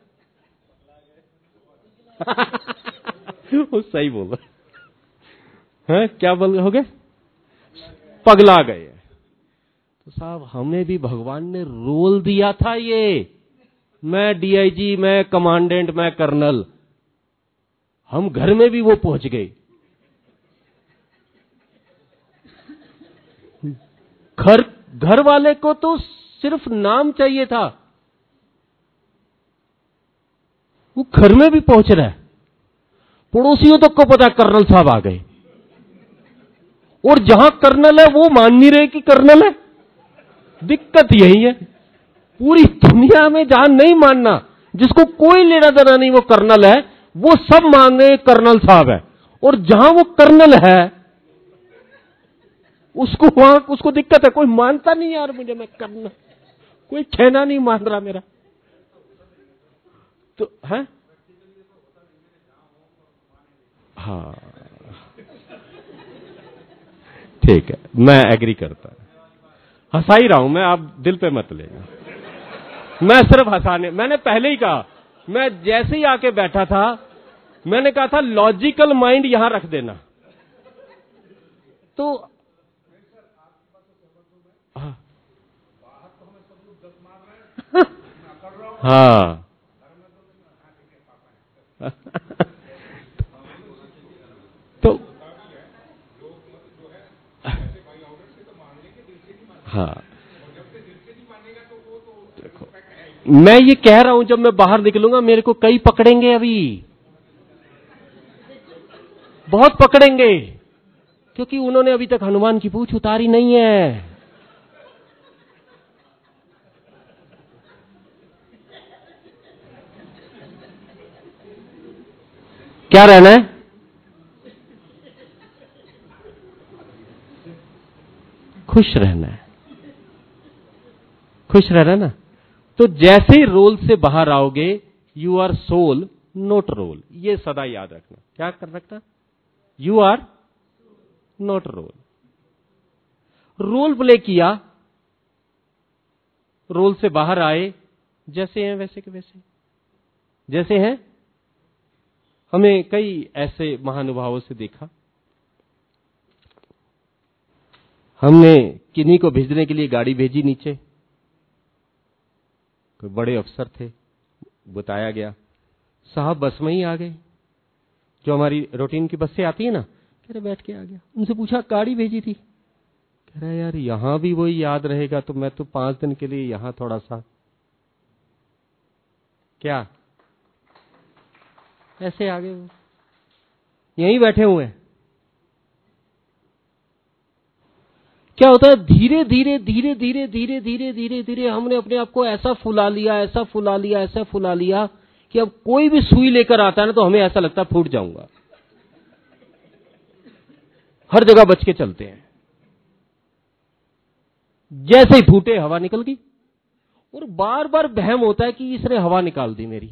वो सही बोला है, क्या बोल हो गए, पगला गए। तो साहब हमें भी भगवान ने रोल दिया था, ये मैं डीआईजी, मैं कमांडेंट, मैं कर्नल, हम घर में भी वो पहुंच गए। घर घर वाले को तो सिर्फ नाम चाहिए था, वो घर में भी पहुंच रहा है, पड़ोसियों तक को पता कर्नल साहब आ गए, और जहां कर्नल है वो मान नहीं रहे कि कर्नल है। दिक्कत यही है, पूरी दुनिया में जहां नहीं मानना, जिसको कोई लेना देना नहीं वो कर्नल है, वो सब मान रहे कर्नल साहब है, और जहां वो कर्नल है उसको वहां उसको दिक्कत है, कोई मानता नहीं यार मुझे, मैं कर्नल, कोई कहना नहीं मान रहा मेरा। तो है हाँ ठीक है, मैं एग्री करता, हंसा ही रहा हूं मैं, आप दिल पे मत लेना, मैं सिर्फ हंसाने, मैंने पहले ही कहा, मैं जैसे ही आके बैठा था मैंने कहा था लॉजिकल माइंड यहां रख देना। तो हाँ हाँ तो हाँ देखो, मैं ये कह रहा हूं जब मैं बाहर निकलूंगा मेरे को कई पकड़ेंगे, अभी बहुत पकड़ेंगे, क्योंकि उन्होंने अभी तक हनुमान की पूंछ उतारी नहीं है। क्या रहना है, खुश रहना है, खुश रहना है ना। तो जैसे ही रोल से बाहर आओगे, you are soul not role, ये सदा याद रखना। क्या कर रखना, you are not role. Role play किया, रोल से बाहर आए, जैसे हैं वैसे के वैसे, जैसे हैं। हमें कई ऐसे महानुभावों से देखा, हमने किन्हीं को भेजने के लिए गाड़ी भेजी नीचे, कोई बड़े अफसर थे, बताया गया साहब बस में ही आ गए, जो हमारी रूटीन की बस से आती है ना, कह रहे बैठ के आ गया। उनसे पूछा गाड़ी भेजी थी, कह रहा यार यहां भी वही याद रहेगा, तो मैं तो पांच दिन के लिए यहां थोड़ा सा क्या ऐसे आ गए, वो यहीं बैठे हुए हैं। क्या होता है, धीरे धीरे धीरे धीरे धीरे धीरे धीरे धीरे हमने अपने आप को ऐसा फुला लिया, ऐसा फुला लिया, ऐसा फुला लिया कि अब कोई भी सुई लेकर आता है ना तो हमें ऐसा लगता है फूट जाऊंगा। हर जगह बच के चलते हैं, जैसे ही फूटे हवा निकल गई, और बार बार बहम होता है कि इसने हवा निकाल दी मेरी,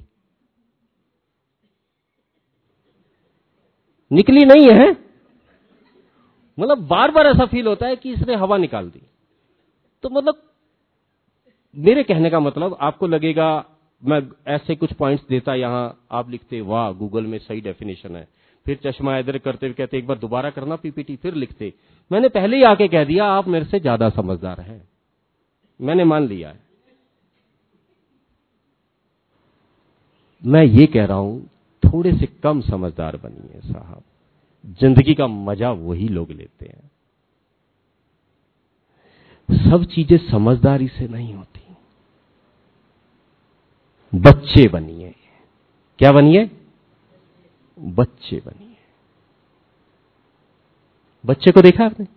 निकली नहीं है, मतलब बार बार ऐसा फील होता है कि इसने हवा निकाल दी। तो मतलब मेरे कहने का मतलब, आपको लगेगा मैं ऐसे कुछ पॉइंट्स देता, यहां आप लिखते वाह गूगल में सही डेफिनेशन है, फिर चश्मा इधर करते हुए कहते एक बार दोबारा करना पीपीटी, फिर लिखते। मैंने पहले ही आके कह दिया आप मेरे से ज्यादा समझदार हैं, मैंने मान लिया है। मैं ये कह रहा हूं थोड़े से कम समझदार बनिए साहब, जिंदगी का मजा वही लोग लेते हैं। सब चीजें समझदारी से नहीं होती। बच्चे बनिए। क्या बनिए? बच्चे बनिए। बच्चे को देखा आपने?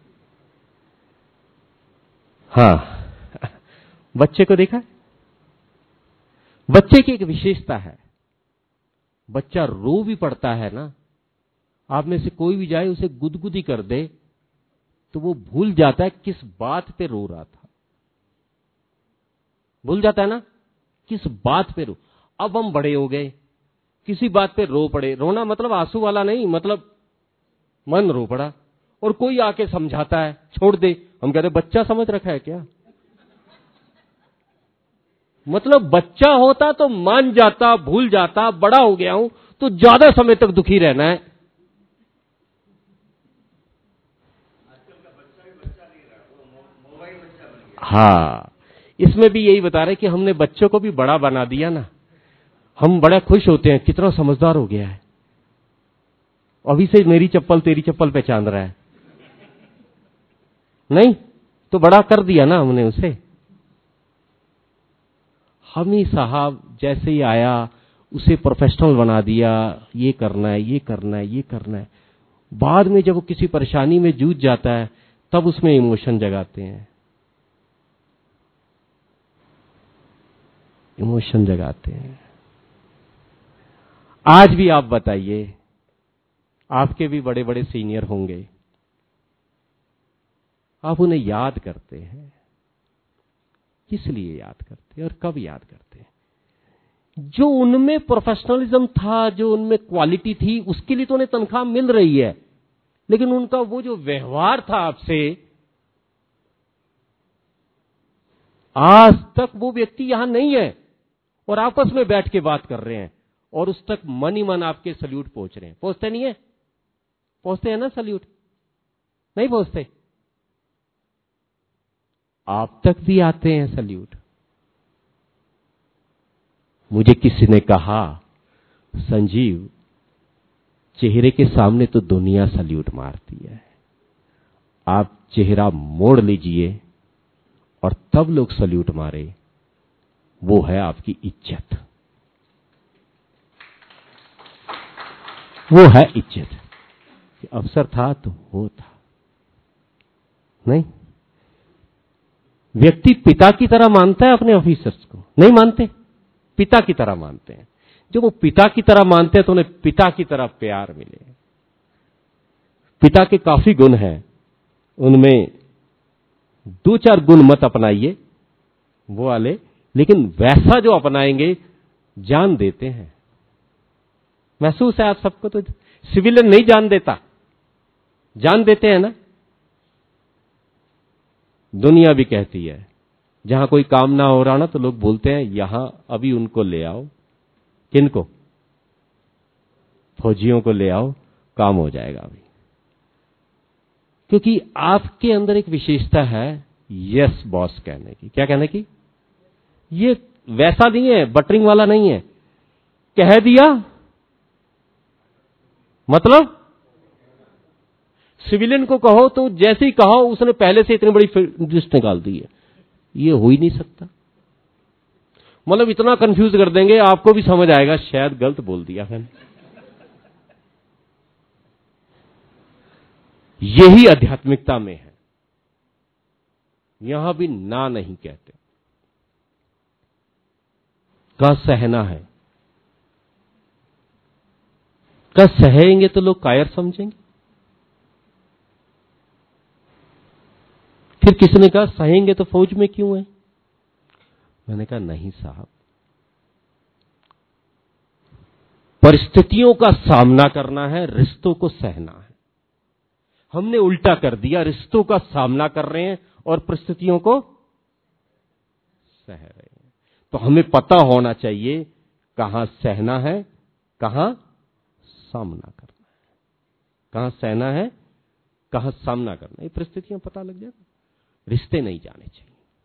हाँ, बच्चे को देखा? बच्चे की एक विशेषता है, बच्चा रो भी पड़ता है ना, आप में से कोई भी जाए उसे गुदगुदी कर दे तो वो भूल जाता है किस बात पे रो रहा था। भूल जाता है ना किस बात पे रो। अब हम बड़े हो गए, किसी बात पे रो पड़े। रोना मतलब आंसू वाला नहीं, मतलब मन रो पड़ा, और कोई आके समझाता है छोड़ दे, हम कहते बच्चा समझ रखा है क्या? मतलब बच्चा होता तो मान जाता, भूल जाता। बड़ा हो गया हूं तो ज्यादा समय तक दुखी रहना है। हाँ, इसमें भी यही बता रहे कि हमने बच्चों को भी बड़ा बना दिया ना। हम बड़ा खुश होते हैं, कितना समझदार हो गया है, अभी से मेरी चप्पल तेरी चप्पल पहचान रहा है। नहीं तो बड़ा कर दिया ना हमने उसे। हम ही साहब जैसे ही आया उसे प्रोफेशनल बना दिया, ये करना है, ये करना है, ये करना है। बाद में जब वो किसी परेशानी में जूझ जाता है तब उसमें इमोशन जगाते हैं, इमोशन जगाते हैं। आज भी आप बताइए, आपके भी बड़े बड़े सीनियर होंगे, आप उन्हें याद करते हैं, किस लिए याद करते हैं और कब याद करते हैं? जो उनमें प्रोफेशनलिज्म था, जो उनमें क्वालिटी थी, उसके लिए तो उन्हें तनख्वाह मिल रही है, लेकिन उनका वो जो व्यवहार था आपसे, आज तक वो व्यक्ति यहां नहीं है और आपस में बैठ के बात कर रहे हैं और उस तक मन ही मन आपके सल्यूट पहुंच रहे हैं। पहुंचते नहीं है? पहुंचते हैं ना सल्यूट? नहीं पहुंचते? आप तक भी आते हैं सल्यूट। मुझे किसी ने कहा, संजीव चेहरे के सामने तो दुनिया सल्यूट मारती है, आप चेहरा मोड़ लीजिए और तब लोग सल्यूट मारे, वो है आपकी इज्जत, वो है इज्जत। अवसर था तो वो था। नहीं, व्यक्ति पिता की तरह मानता है अपने ऑफिसर्स को, नहीं मानते? पिता की तरह मानते हैं। जब वो पिता की तरह मानते हैं तो उन्हें पिता की तरह प्यार मिले। पिता के काफी गुण हैं, उनमें दो चार गुण मत अपनाइए वो वाले, लेकिन वैसा जो अपनाएंगे जान देते हैं। महसूस है आप सबको? तो सिविलियन नहीं जान देता, जान देते हैं ना। दुनिया भी कहती है जहां कोई काम ना हो रहा ना तो लोग बोलते हैं यहां अभी उनको ले आओ। किनको? फौजियों को ले आओ, काम हो जाएगा अभी। क्योंकि आपके अंदर एक विशेषता है यस बॉस कहने की। क्या कहने की? ये वैसा नहीं है, बटरिंग वाला नहीं है, कह दिया मतलब सिविलियन को कहो तो जैसे ही कहो उसने पहले से इतनी बड़ी लिस्ट निकाल दी है, ये हो ही नहीं सकता। मतलब इतना कंफ्यूज कर देंगे आपको भी समझ आएगा शायद गलत बोल दिया मैंने। यही आध्यात्मिकता में है, यहां भी ना नहीं कहते। का सहना है, का सहेंगे तो लोग कायर समझेंगे। फिर किसने कहा सहेंगे तो फौज में क्यों है? मैंने कहा नहीं साहब, परिस्थितियों का सामना करना है, रिश्तों को सहना है। हमने उल्टा कर दिया, रिश्तों का सामना कर रहे हैं और परिस्थितियों को सह रहे हैं। तो हमें पता होना चाहिए कहां सहना है, कहां सामना करना है। कहां सहना है, कहां सामना करना, ये परिस्थितियां पता लग जाएगा। रिश्ते नहीं जाने चाहिए,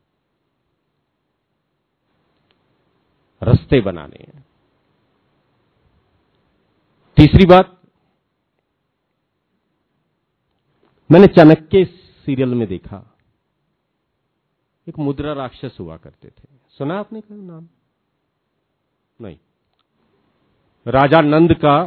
रास्ते बनाने हैं। तीसरी बात, मैंने चाणक्य सीरियल में देखा, एक मुद्रा राक्षस हुआ करते थे, सुना आपने का नाम? नहीं। राजा नंद का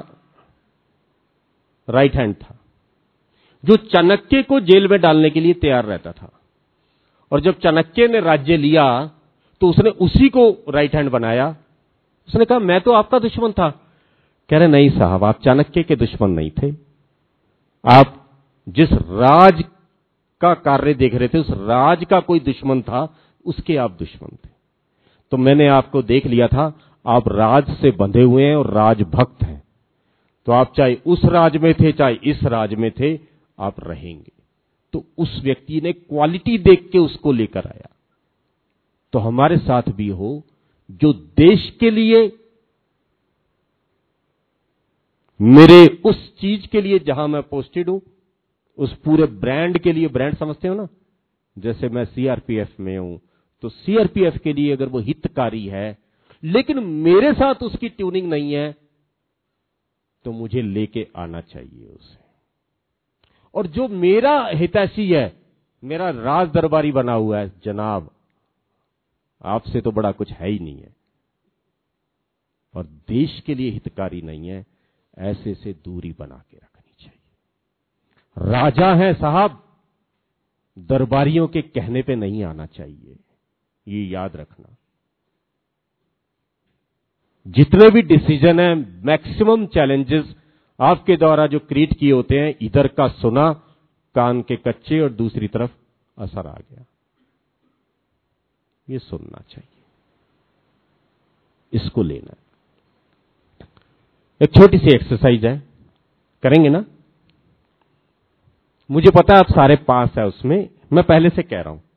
राइट हैंड था, जो चाणक्य को जेल में डालने के लिए तैयार रहता था। और जब चाणक्य ने राज्य लिया तो उसने उसी को राइट हैंड बनाया। उसने कहा मैं तो आपका दुश्मन था। कह रहे नहीं साहब, आप चाणक्य के दुश्मन नहीं थे, आप जिस राज का कार्य देख रहे थे उस राज का कोई दुश्मन था, उसके आप दुश्मन थे। तो मैंने आपको देख लिया था, आप राज से बंधे हुए हैं और राजभक्त हैं। तो आप चाहे उस राज में थे चाहे इस राज में थे, आप रहेंगे। तो उस व्यक्ति ने क्वालिटी देख के उसको लेकर आया। तो हमारे साथ भी हो, जो देश के लिए, मेरे उस चीज के लिए जहां मैं पोस्टेड हूं, उस पूरे ब्रांड के लिए, ब्रांड समझते हो ना, जैसे मैं सीआरपीएफ में हूं तो सीआरपीएफ के लिए अगर वो हितकारी है लेकिन मेरे साथ उसकी ट्यूनिंग नहीं है, तो मुझे लेके आना चाहिए उसे। और जो मेरा हितैषी है, मेरा राज दरबारी बना हुआ है, जनाब आपसे तो बड़ा कुछ है ही नहीं है और देश के लिए हितकारी नहीं है, ऐसे से दूरी बना के रखनी चाहिए। राजा है साहब, दरबारियों के कहने पे नहीं आना चाहिए, ये याद रखना। जितने भी डिसीजन है, मैक्सिमम चैलेंजेस आपके द्वारा जो क्रिएट किए होते हैं, इधर का सुना, कान के कच्चे और दूसरी तरफ असर आ गया, ये सुनना चाहिए, इसको लेना है। एक छोटी सी एक्सरसाइज है, करेंगे ना? मुझे पता है आप सारे पास है उसमें, मैं पहले से कह रहा हूं,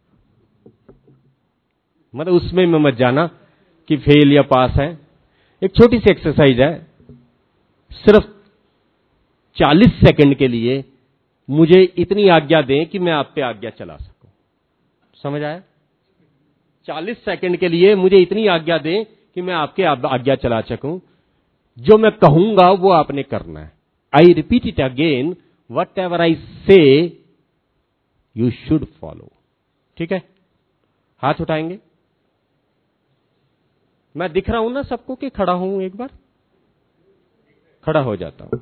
मतलब उसमें मैं मत जाना कि फेल या पास है। एक छोटी सी एक्सरसाइज है, सिर्फ चालीस सेकंड के लिए मुझे इतनी आज्ञा दें कि मैं आप पे आज्ञा चला सकूं। समझ आया? चालीस सेकंड के लिए मुझे इतनी आज्ञा दें कि मैं आपके आज्ञा चला सकूं। जो मैं कहूंगा वो आपने करना है। I repeat it again, whatever I say you should follow. ठीक है? हाथ उठाएंगे। मैं दिख रहा हूं ना सबको कि खड़ा हूं? एक बार खड़ा हो जाता हूं,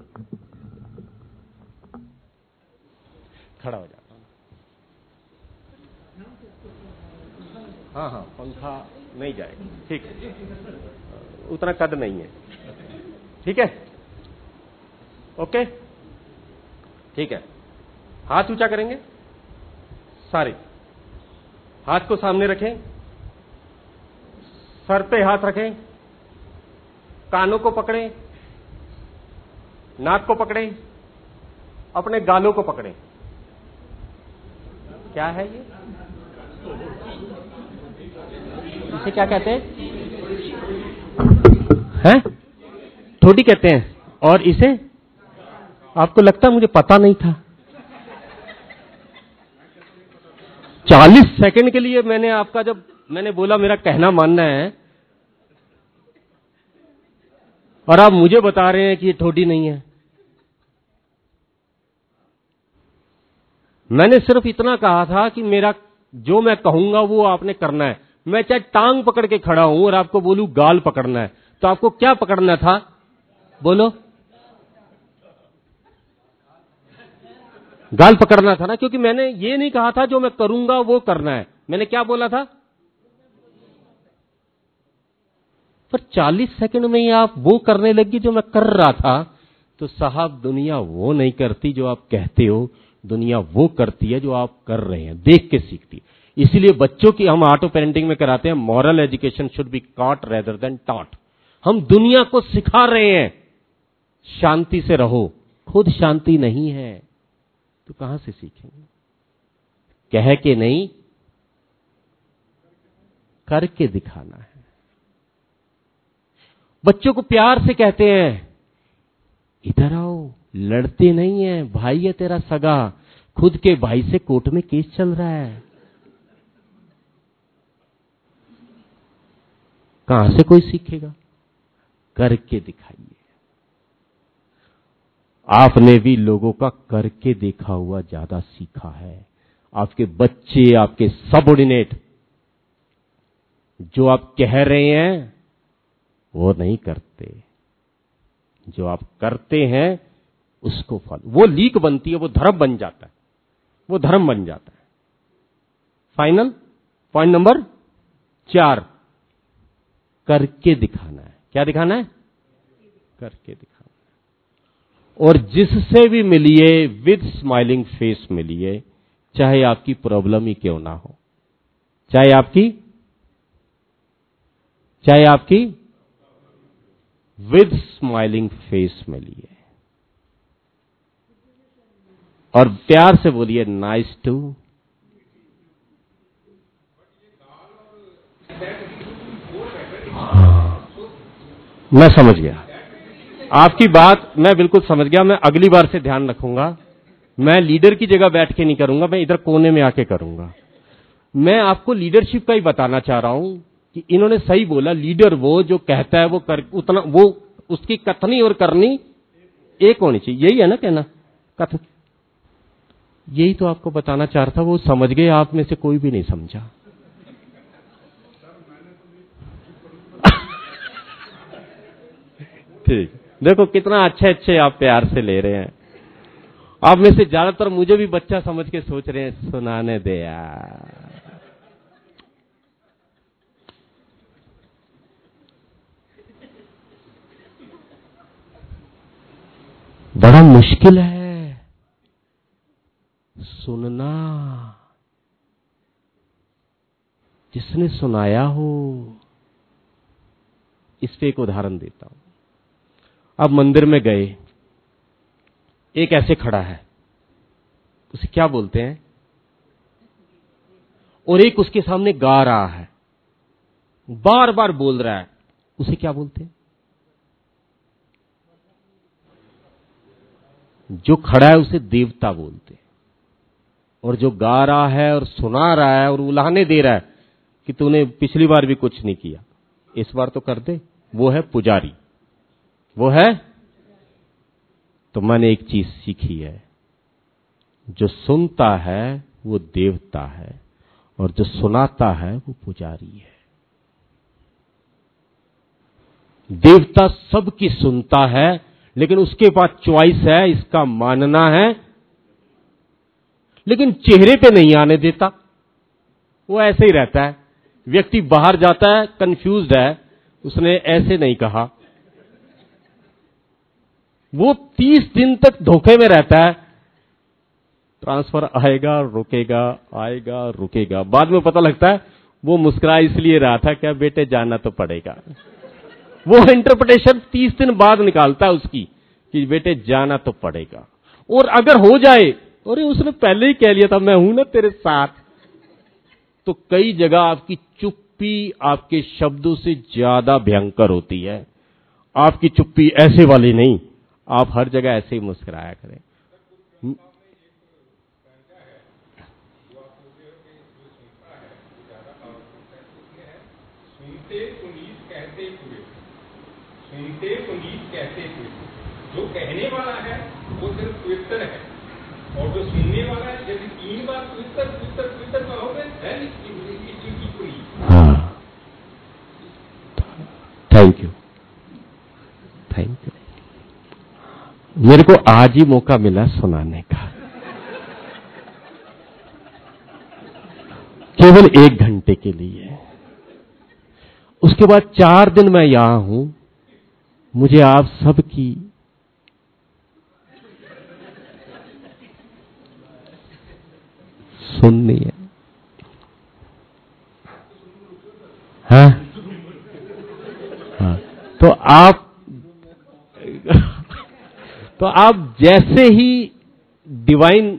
खड़ा हो जाता हूं। हाँ हाँ, पंखा नहीं जाएगा, ठीक है, उतना कद नहीं है, ठीक है, ओके, ठीक है। हाथ ऊंचा करेंगे सारे, हाथ को सामने रखें, सर पे हाथ रखें, कानों को पकड़ें, नाक को पकड़ें, अपने गालों को पकड़ें। क्या है ये? इसे क्या कहते हैं? हैं? ठोडी कहते हैं। और इसे? आपको लगता मुझे पता नहीं था। चालीस सेकंड के लिए मैंने आपका, जब मैंने बोला मेरा कहना मानना है, और आप मुझे बता रहे हैं कि ये ठोडी नहीं है। मैंने सिर्फ इतना कहा था कि मेरा जो मैं कहूंगा वो आपने करना है। मैं चाहे टांग पकड़ के खड़ा हूं और आपको बोलूं गाल पकड़ना है, तो आपको क्या पकड़ना था? बोलो। गाल पकड़ना था ना, क्योंकि मैंने ये नहीं कहा था जो मैं करूंगा वो करना है। मैंने क्या बोला था? पर चालीस सेकंड में ही आप वो करने लगी जो मैं कर रहा था। तो साहब, दुनिया वो नहीं करती जो आप कहते हो, दुनिया वो करती है जो आप कर रहे हैं, देख के सीखती। इसीलिए बच्चों की हम ऑटो पेरेंटिंग में कराते हैं, moral education should be caught rather than taught. हम दुनिया को सिखा रहे हैं शांति से रहो, खुद शांति नहीं है तो कहां से सीखेंगे? कह के नहीं, करके दिखाना है। बच्चों को प्यार से कहते हैं, इधर आओ, लड़ते नहीं है, भाई है तेरा सगा, खुद के भाई से कोर्ट में केस चल रहा है। कहां से कोई सीखेगा? करके दिखाइए। आपने भी लोगों का करके देखा हुआ ज्यादा सीखा है। आपके बच्चे, आपके सबऑर्डिनेट जो आप कह रहे हैं वो नहीं करते, जो आप करते हैं उसको फॉलो। वो लीक बनती है, वो धर्म बन जाता है, वो धर्म बन जाता है। फाइनल पॉइंट नंबर चार, करके दिखाना है। क्या दिखाना है? करके दिखाना है। और जिससे भी मिलिए विद स्माइलिंग फेस मिलिए, चाहे आपकी प्रॉब्लम ही क्यों ना हो, चाहे आपकी चाहे आपकी विद स्माइलिंग फेस मिलिए और प्यार से बोलिए नाइस टू। मैं समझ गया आपकी बात, मैं बिल्कुल समझ गया। मैं अगली बार से ध्यान रखूंगा। मैं लीडर की जगह बैठ के नहीं करूंगा, मैं इधर कोने में आके करूंगा। मैं आपको लीडरशिप का ही बताना चाह रहा हूं कि इन्होंने सही बोला। लीडर वो जो कहता है वो कर, उतना वो उसकी कथनी और करनी एक होनी चाहिए। यही है ना कहना? कथन। यही तो आपको बताना चाह रहा था। वो समझ गए, आप में से कोई भी नहीं समझा। ठीक, देखो कितना अच्छे अच्छे आप प्यार से ले रहे हैं। आप में से ज्यादातर मुझे भी बच्चा समझ के सोच रहे हैं, सुनाने दे यार। बड़ा मुश्किल है सुनना। जिसने सुनाया हो। इस पे एक उदाहरण देता हूं। अब मंदिर में गए, एक ऐसे खड़ा है, उसे क्या बोलते हैं? और एक उसके सामने गा रहा है, बार बार बोल रहा है, उसे क्या बोलते हैं? जो खड़ा है उसे देवता बोलते हैं, और जो गा रहा है और सुना रहा है और उलाहने दे रहा है कि तूने पिछली बार भी कुछ नहीं किया, इस बार तो कर दे, वो है पुजारी। वो है। तो मैंने एक चीज सीखी है, जो सुनता है वो देवता है और जो सुनाता है वो पुजारी है। देवता सबकी सुनता है, लेकिन उसके पास चॉइस है, इसका मानना है, लेकिन चेहरे पे नहीं आने देता। वो ऐसे ही रहता है। व्यक्ति बाहर जाता है, कंफ्यूज्ड है, उसने ऐसे नहीं कहा। वो तीस दिन तक धोखे में रहता है। ट्रांसफर आएगा रुकेगा, आएगा रुकेगा, बाद में पता लगता है वो मुस्कुरा इसलिए रहा था, क्या बेटे जाना तो पड़ेगा। वो इंटरप्रिटेशन तीस दिन बाद निकालता है उसकी कि बेटे जाना तो पड़ेगा। और अगर हो जाए, अरे उसने पहले ही कह लिया था मैं हूं ना तेरे साथ, तो कई जगह आपकी चुप्पी आपके शब्दों से ज्यादा भयंकर होती है। आपकी चुप्पी ऐसे वाली नहीं, आप हर जगह ऐसे ही मुस्कुराया करें। सुनते पुनीत कहते हुए, जो कहने वाला है वो सिर्फ पवित्र है, और जो सुनने वाला है, यदि तीन बार पवित्र पवित्र पवित्र कहोगे, हाँ, थैंक यू थैंक यू। मेरे को आज ही मौका मिला सुनाने का, केवल एक घंटे के लिए। उसके बाद चार दिन मैं यहां हूं, मुझे आप सबकी सुननी है। हाँ हाँ, तो आप तो आप जैसे ही डिवाइन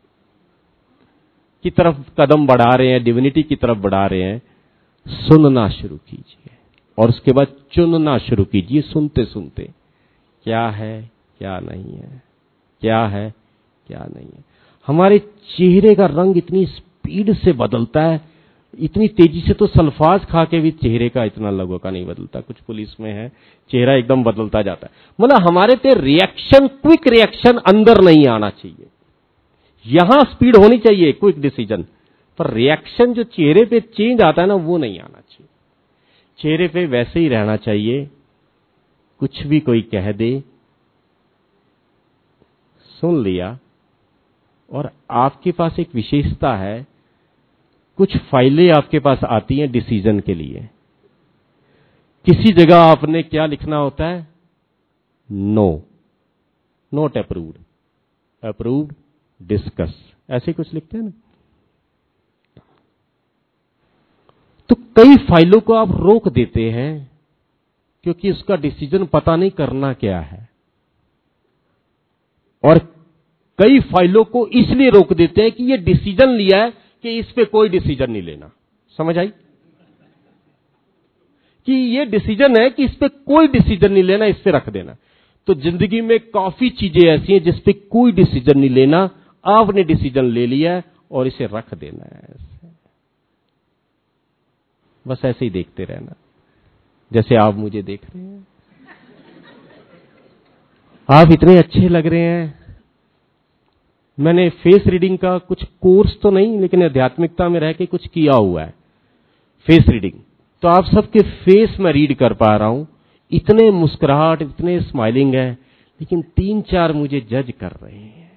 की तरफ कदम बढ़ा रहे हैं, डिविनिटी की तरफ बढ़ा रहे हैं, सुनना शुरू कीजिए और उसके बाद चुनना शुरू कीजिए। सुनते सुनते क्या है क्या नहीं है। क्या है क्या नहीं है। हमारे चेहरे का रंग इतनी स्पीड से बदलता है, इतनी तेजी से तो सल्फाज खा के भी चेहरे का इतना लोगों का नहीं बदलता। कुछ पुलिस में है, चेहरा एकदम बदलता जाता है। मतलब हमारे ते रिएक्शन, क्विक रिएक्शन अंदर नहीं आना चाहिए। यहां स्पीड होनी चाहिए, क्विक डिसीजन, पर रिएक्शन जो चेहरे पे चेंज आता है ना, वो नहीं आना चाहिए। चेहरे पे वैसे ही रहना चाहिए, कुछ भी कोई कह दे सुन लिया। और आपके पास एक विशेषता है, कुछ फाइलें आपके पास आती हैं डिसीजन के लिए। किसी जगह आपने क्या लिखना होता है, no, not approved, approved, discuss, ऐसे कुछ लिखते हैं ना। तो कई फाइलों को आप रोक देते हैं क्योंकि उसका डिसीजन पता नहीं करना क्या है, और कई फाइलों को इसलिए रोक देते हैं कि ये डिसीजन लिया है कि इस पे कोई डिसीजन नहीं लेना। समझ आई? कि ये डिसीजन है कि इस पे कोई डिसीजन नहीं लेना, इस पे रख देना। तो जिंदगी में काफी चीजें ऐसी हैं जिस पे कोई डिसीजन नहीं लेना, आपने डिसीजन ले लिया है और इसे रख देना है। बस ऐसे ही देखते रहना, जैसे आप मुझे देख रहे हैं। आप इतने अच्छे लग रहे हैं। मैंने फेस रीडिंग का कुछ कोर्स तो नहीं, लेकिन आध्यात्मिकता में रह के कुछ किया हुआ है फेस रीडिंग। तो आप सबके फेस में रीड कर पा रहा हूं, इतने मुस्कुराहट, इतने स्माइलिंग है, लेकिन तीन चार मुझे जज कर रहे हैं।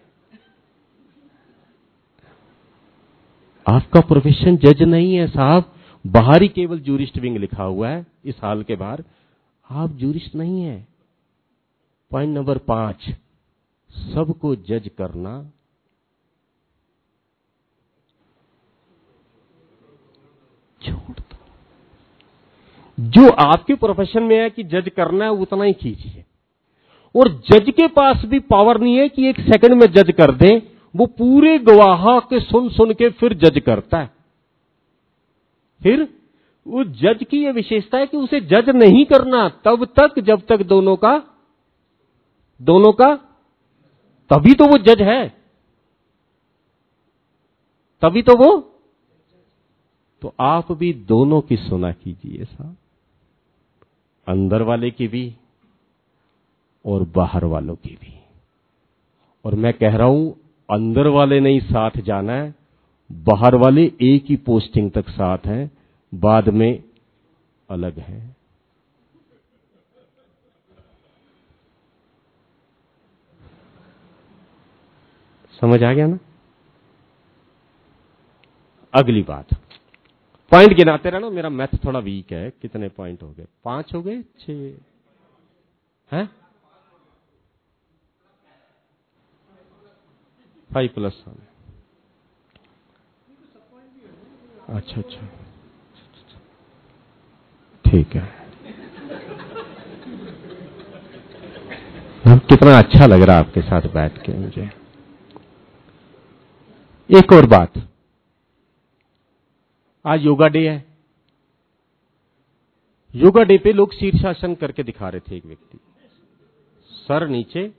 आपका प्रोफेशन जज नहीं है साहब, बाहर ही केवल जूरिस्ट विंग लिखा हुआ है इस हाल के बाहर, आप जूरिस्ट नहीं है। पॉइंट नंबर पांच, सबको जज करना छोड़ दो। जो आपके प्रोफेशन में है कि जज करना है, उतना ही कीजिए। और जज के पास भी पावर नहीं है कि एक सेकंड में जज कर दे, वो पूरे गवाह के सुन सुन के फिर जज करता है। फिर वो जज की यह विशेषता है कि उसे जज नहीं करना तब तक जब तक दोनों का दोनों का तभी तो वो जज है, तभी तो वो। तो आप भी दोनों की सुना कीजिए साहब, अंदर वाले की भी और बाहर वालों की भी। और मैं कह रहा हूं, अंदर वाले नहीं साथ जाना है, बाहर वाले एक ही पोस्टिंग तक साथ हैं, बाद में अलग है। समझ आ गया ना? अगली बात, पॉइंट गिनाते रहना। मेरा मैथ थोड़ा वीक है। कितने पॉइंट हो गए? पांच हो गए, छह हैं? Five plus one. अच्छा अच्छा, ठीक है। कितना अच्छा लग रहा है आपके साथ बैठ के मुझे। एक और बात, आज योगा डे है। योगा डे पे लोग शीर्षासन करके दिखा रहे थे। एक व्यक्ति सर नीचे।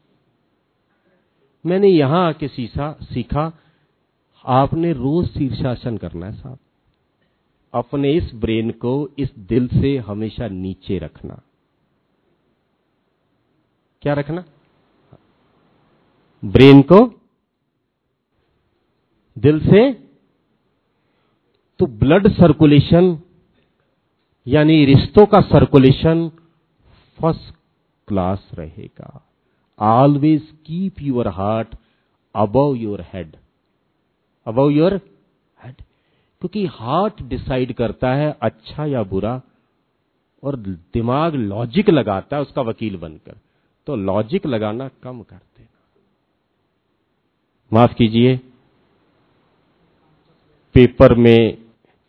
मैंने यहां आके सीखा सीखा आपने रोज शीर्षासन करना है साहब। अपने इस ब्रेन को इस दिल से हमेशा नीचे रखना। क्या रखना? ब्रेन को दिल से। तो ब्लड सर्कुलेशन यानी रिश्तों का सर्कुलेशन फर्स्ट क्लास रहेगा। Always keep your heart above your head, above your head, क्योंकि हार्ट डिसाइड करता है अच्छा या बुरा, और दिमाग लॉजिक लगाता है उसका वकील बनकर। तो लॉजिक लगाना कम कर देना। माफ कीजिए, पेपर में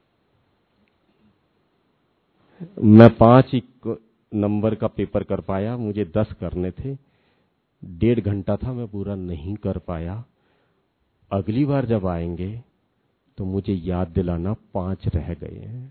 मैं पांच ही नंबर का पेपर कर पाया, मुझे दस करने थे। डेढ़ घंटा था, मैं पूरा नहीं कर पाया। अगली बार जब आएंगे तो मुझे याद दिलाना पांच रह गए हैं।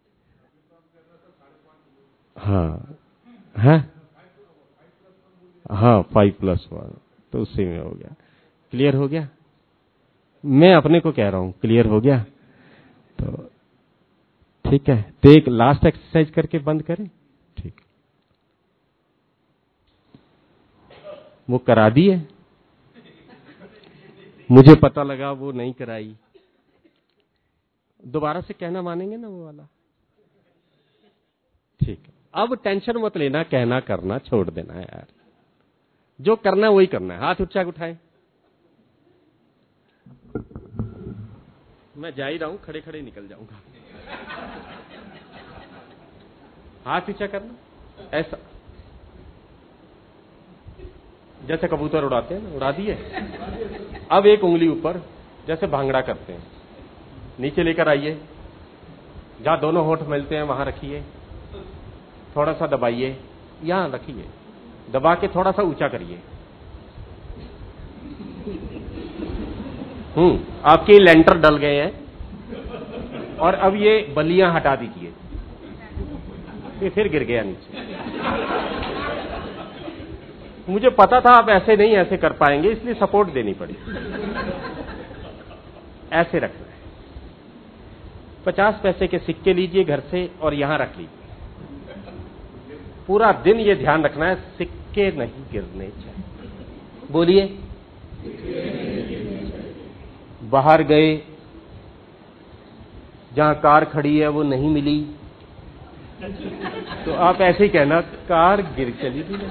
हाँ, है हाँ फाइव प्लस वन, तो उसी में हो गया। क्लियर हो गया? मैं अपने को कह रहा हूं, क्लियर हो गया? तो ठीक है, तो एक लास्ट एक्सरसाइज करके बंद करें। ठीक, वो करा दी है, मुझे पता लगा वो नहीं कराई। दोबारा से कहना मानेंगे ना वो वाला? ठीक है, अब टेंशन मत लेना, कहना करना छोड़ देना है यार, जो करना है वही करना है। हाथ ऊंचा उठाएं। मैं जा ही रहा हूं, खड़े खड़े निकल जाऊंगा। हाथ ऊंचा करना, ऐसा जैसे कबूतर उड़ाते हैं ना, उड़ा दिए। अब एक उंगली ऊपर, जैसे भांगड़ा करते हैं, नीचे लेकर आइए, जहां दोनों होंठ मिलते हैं वहां रखिए, थोड़ा सा दबाइए, यहां रखिए, दबा के थोड़ा सा ऊंचा करिए। हम्म आपके लेंटर डल गए हैं, और अब ये बलियां हटा दीजिए। ये फिर गिर गया नीचे। मुझे पता था आप ऐसे नहीं ऐसे कर पाएंगे, इसलिए सपोर्ट देनी पड़ी। ऐसे रखना है। पचास पैसे के सिक्के लीजिए घर से और यहां रख लीजिए। पूरा दिन ये ध्यान रखना है, सिक्के नहीं गिरने चाहिए। बोलिए, बाहर गए, जहां कार खड़ी है वो नहीं मिली, तो आप ऐसे ही कहना, कार गिर चली गई,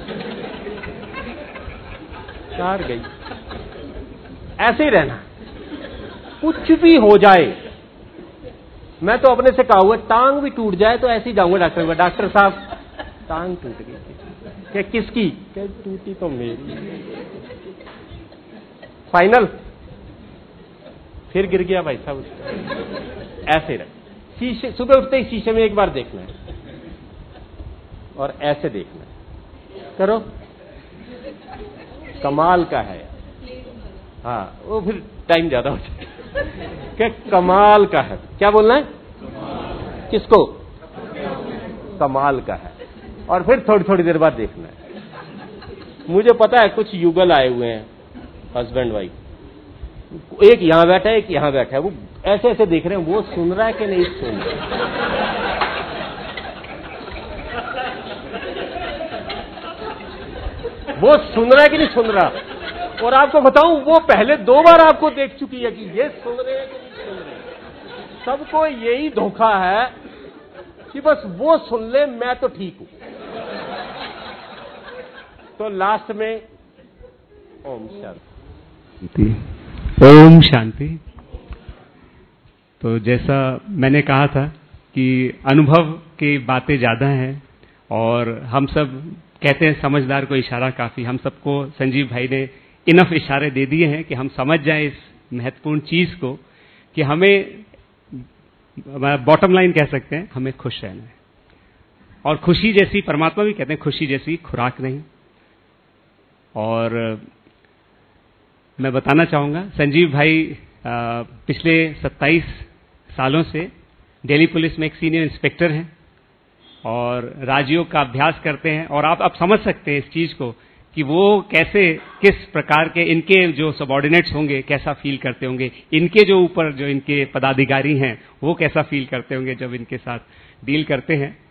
कार गई। ऐसे ही रहना, कुछ भी हो जाए। मैं तो अपने से कहा हुआ, टांग भी टूट जाए तो ऐसे ही जाऊंगा डॉक्टर को, डॉक्टर साहब टांग टूट गई। क्या किसकी? क्या टूटी तो मेरी। फाइनल, फिर गिर गया भाई साहब। ऐसे रहे, शीशे सुबह उठते ही शीशे में एक बार देखना है और ऐसे देखना है। करो, कमाल का है। हाँ, वो फिर टाइम ज्यादा हो जाए। क्या कमाल का है? क्या बोलना है? किसको? कमाल का है। और फिर थोड़ी थोड़ी देर बाद देखना है। मुझे पता है कुछ युगल आए हुए हैं, हस्बैंड वाइफ, एक यहां बैठा है, एक यहां बैठा है, वो ऐसे ऐसे देख रहे हैं, वो सुन रहा है कि नहीं सुन रहा है। वो सुन रहा है कि नहीं सुन रहा। और आपको बताऊं, वो पहले दो बार आपको देख चुकी है कि ये सुन रहे हैं कि नहीं सुन रहे। सबको यही धोखा है कि बस वो सुन ले, मैं तो ठीक हूं। तो लास्ट में ओम शांति, ओम शांति। तो जैसा मैंने कहा था कि अनुभव की बातें ज्यादा हैं, और हम सब कहते हैं समझदार को इशारा काफी। हम सबको संजीव भाई ने इनफ इशारे दे दिए हैं कि हम समझ जाएं इस महत्वपूर्ण चीज को, कि हमें बॉटम लाइन कह सकते हैं, हमें खुश रहना है। और खुशी जैसी, परमात्मा भी कहते हैं खुशी जैसी खुराक नहीं। और मैं बताना चाहूंगा, संजीव भाई पिछले सत्ताईस सालों से दिल्ली पुलिस में एक सीनियर इंस्पेक्टर हैं और राजयोग का अभ्यास करते हैं। और आप अब समझ सकते हैं इस चीज को कि वो कैसे, किस प्रकार के इनके जो सबॉर्डिनेट्स होंगे कैसा फील करते होंगे, इनके जो ऊपर जो इनके पदाधिकारी हैं वो कैसा फील करते होंगे जब इनके साथ डील करते हैं।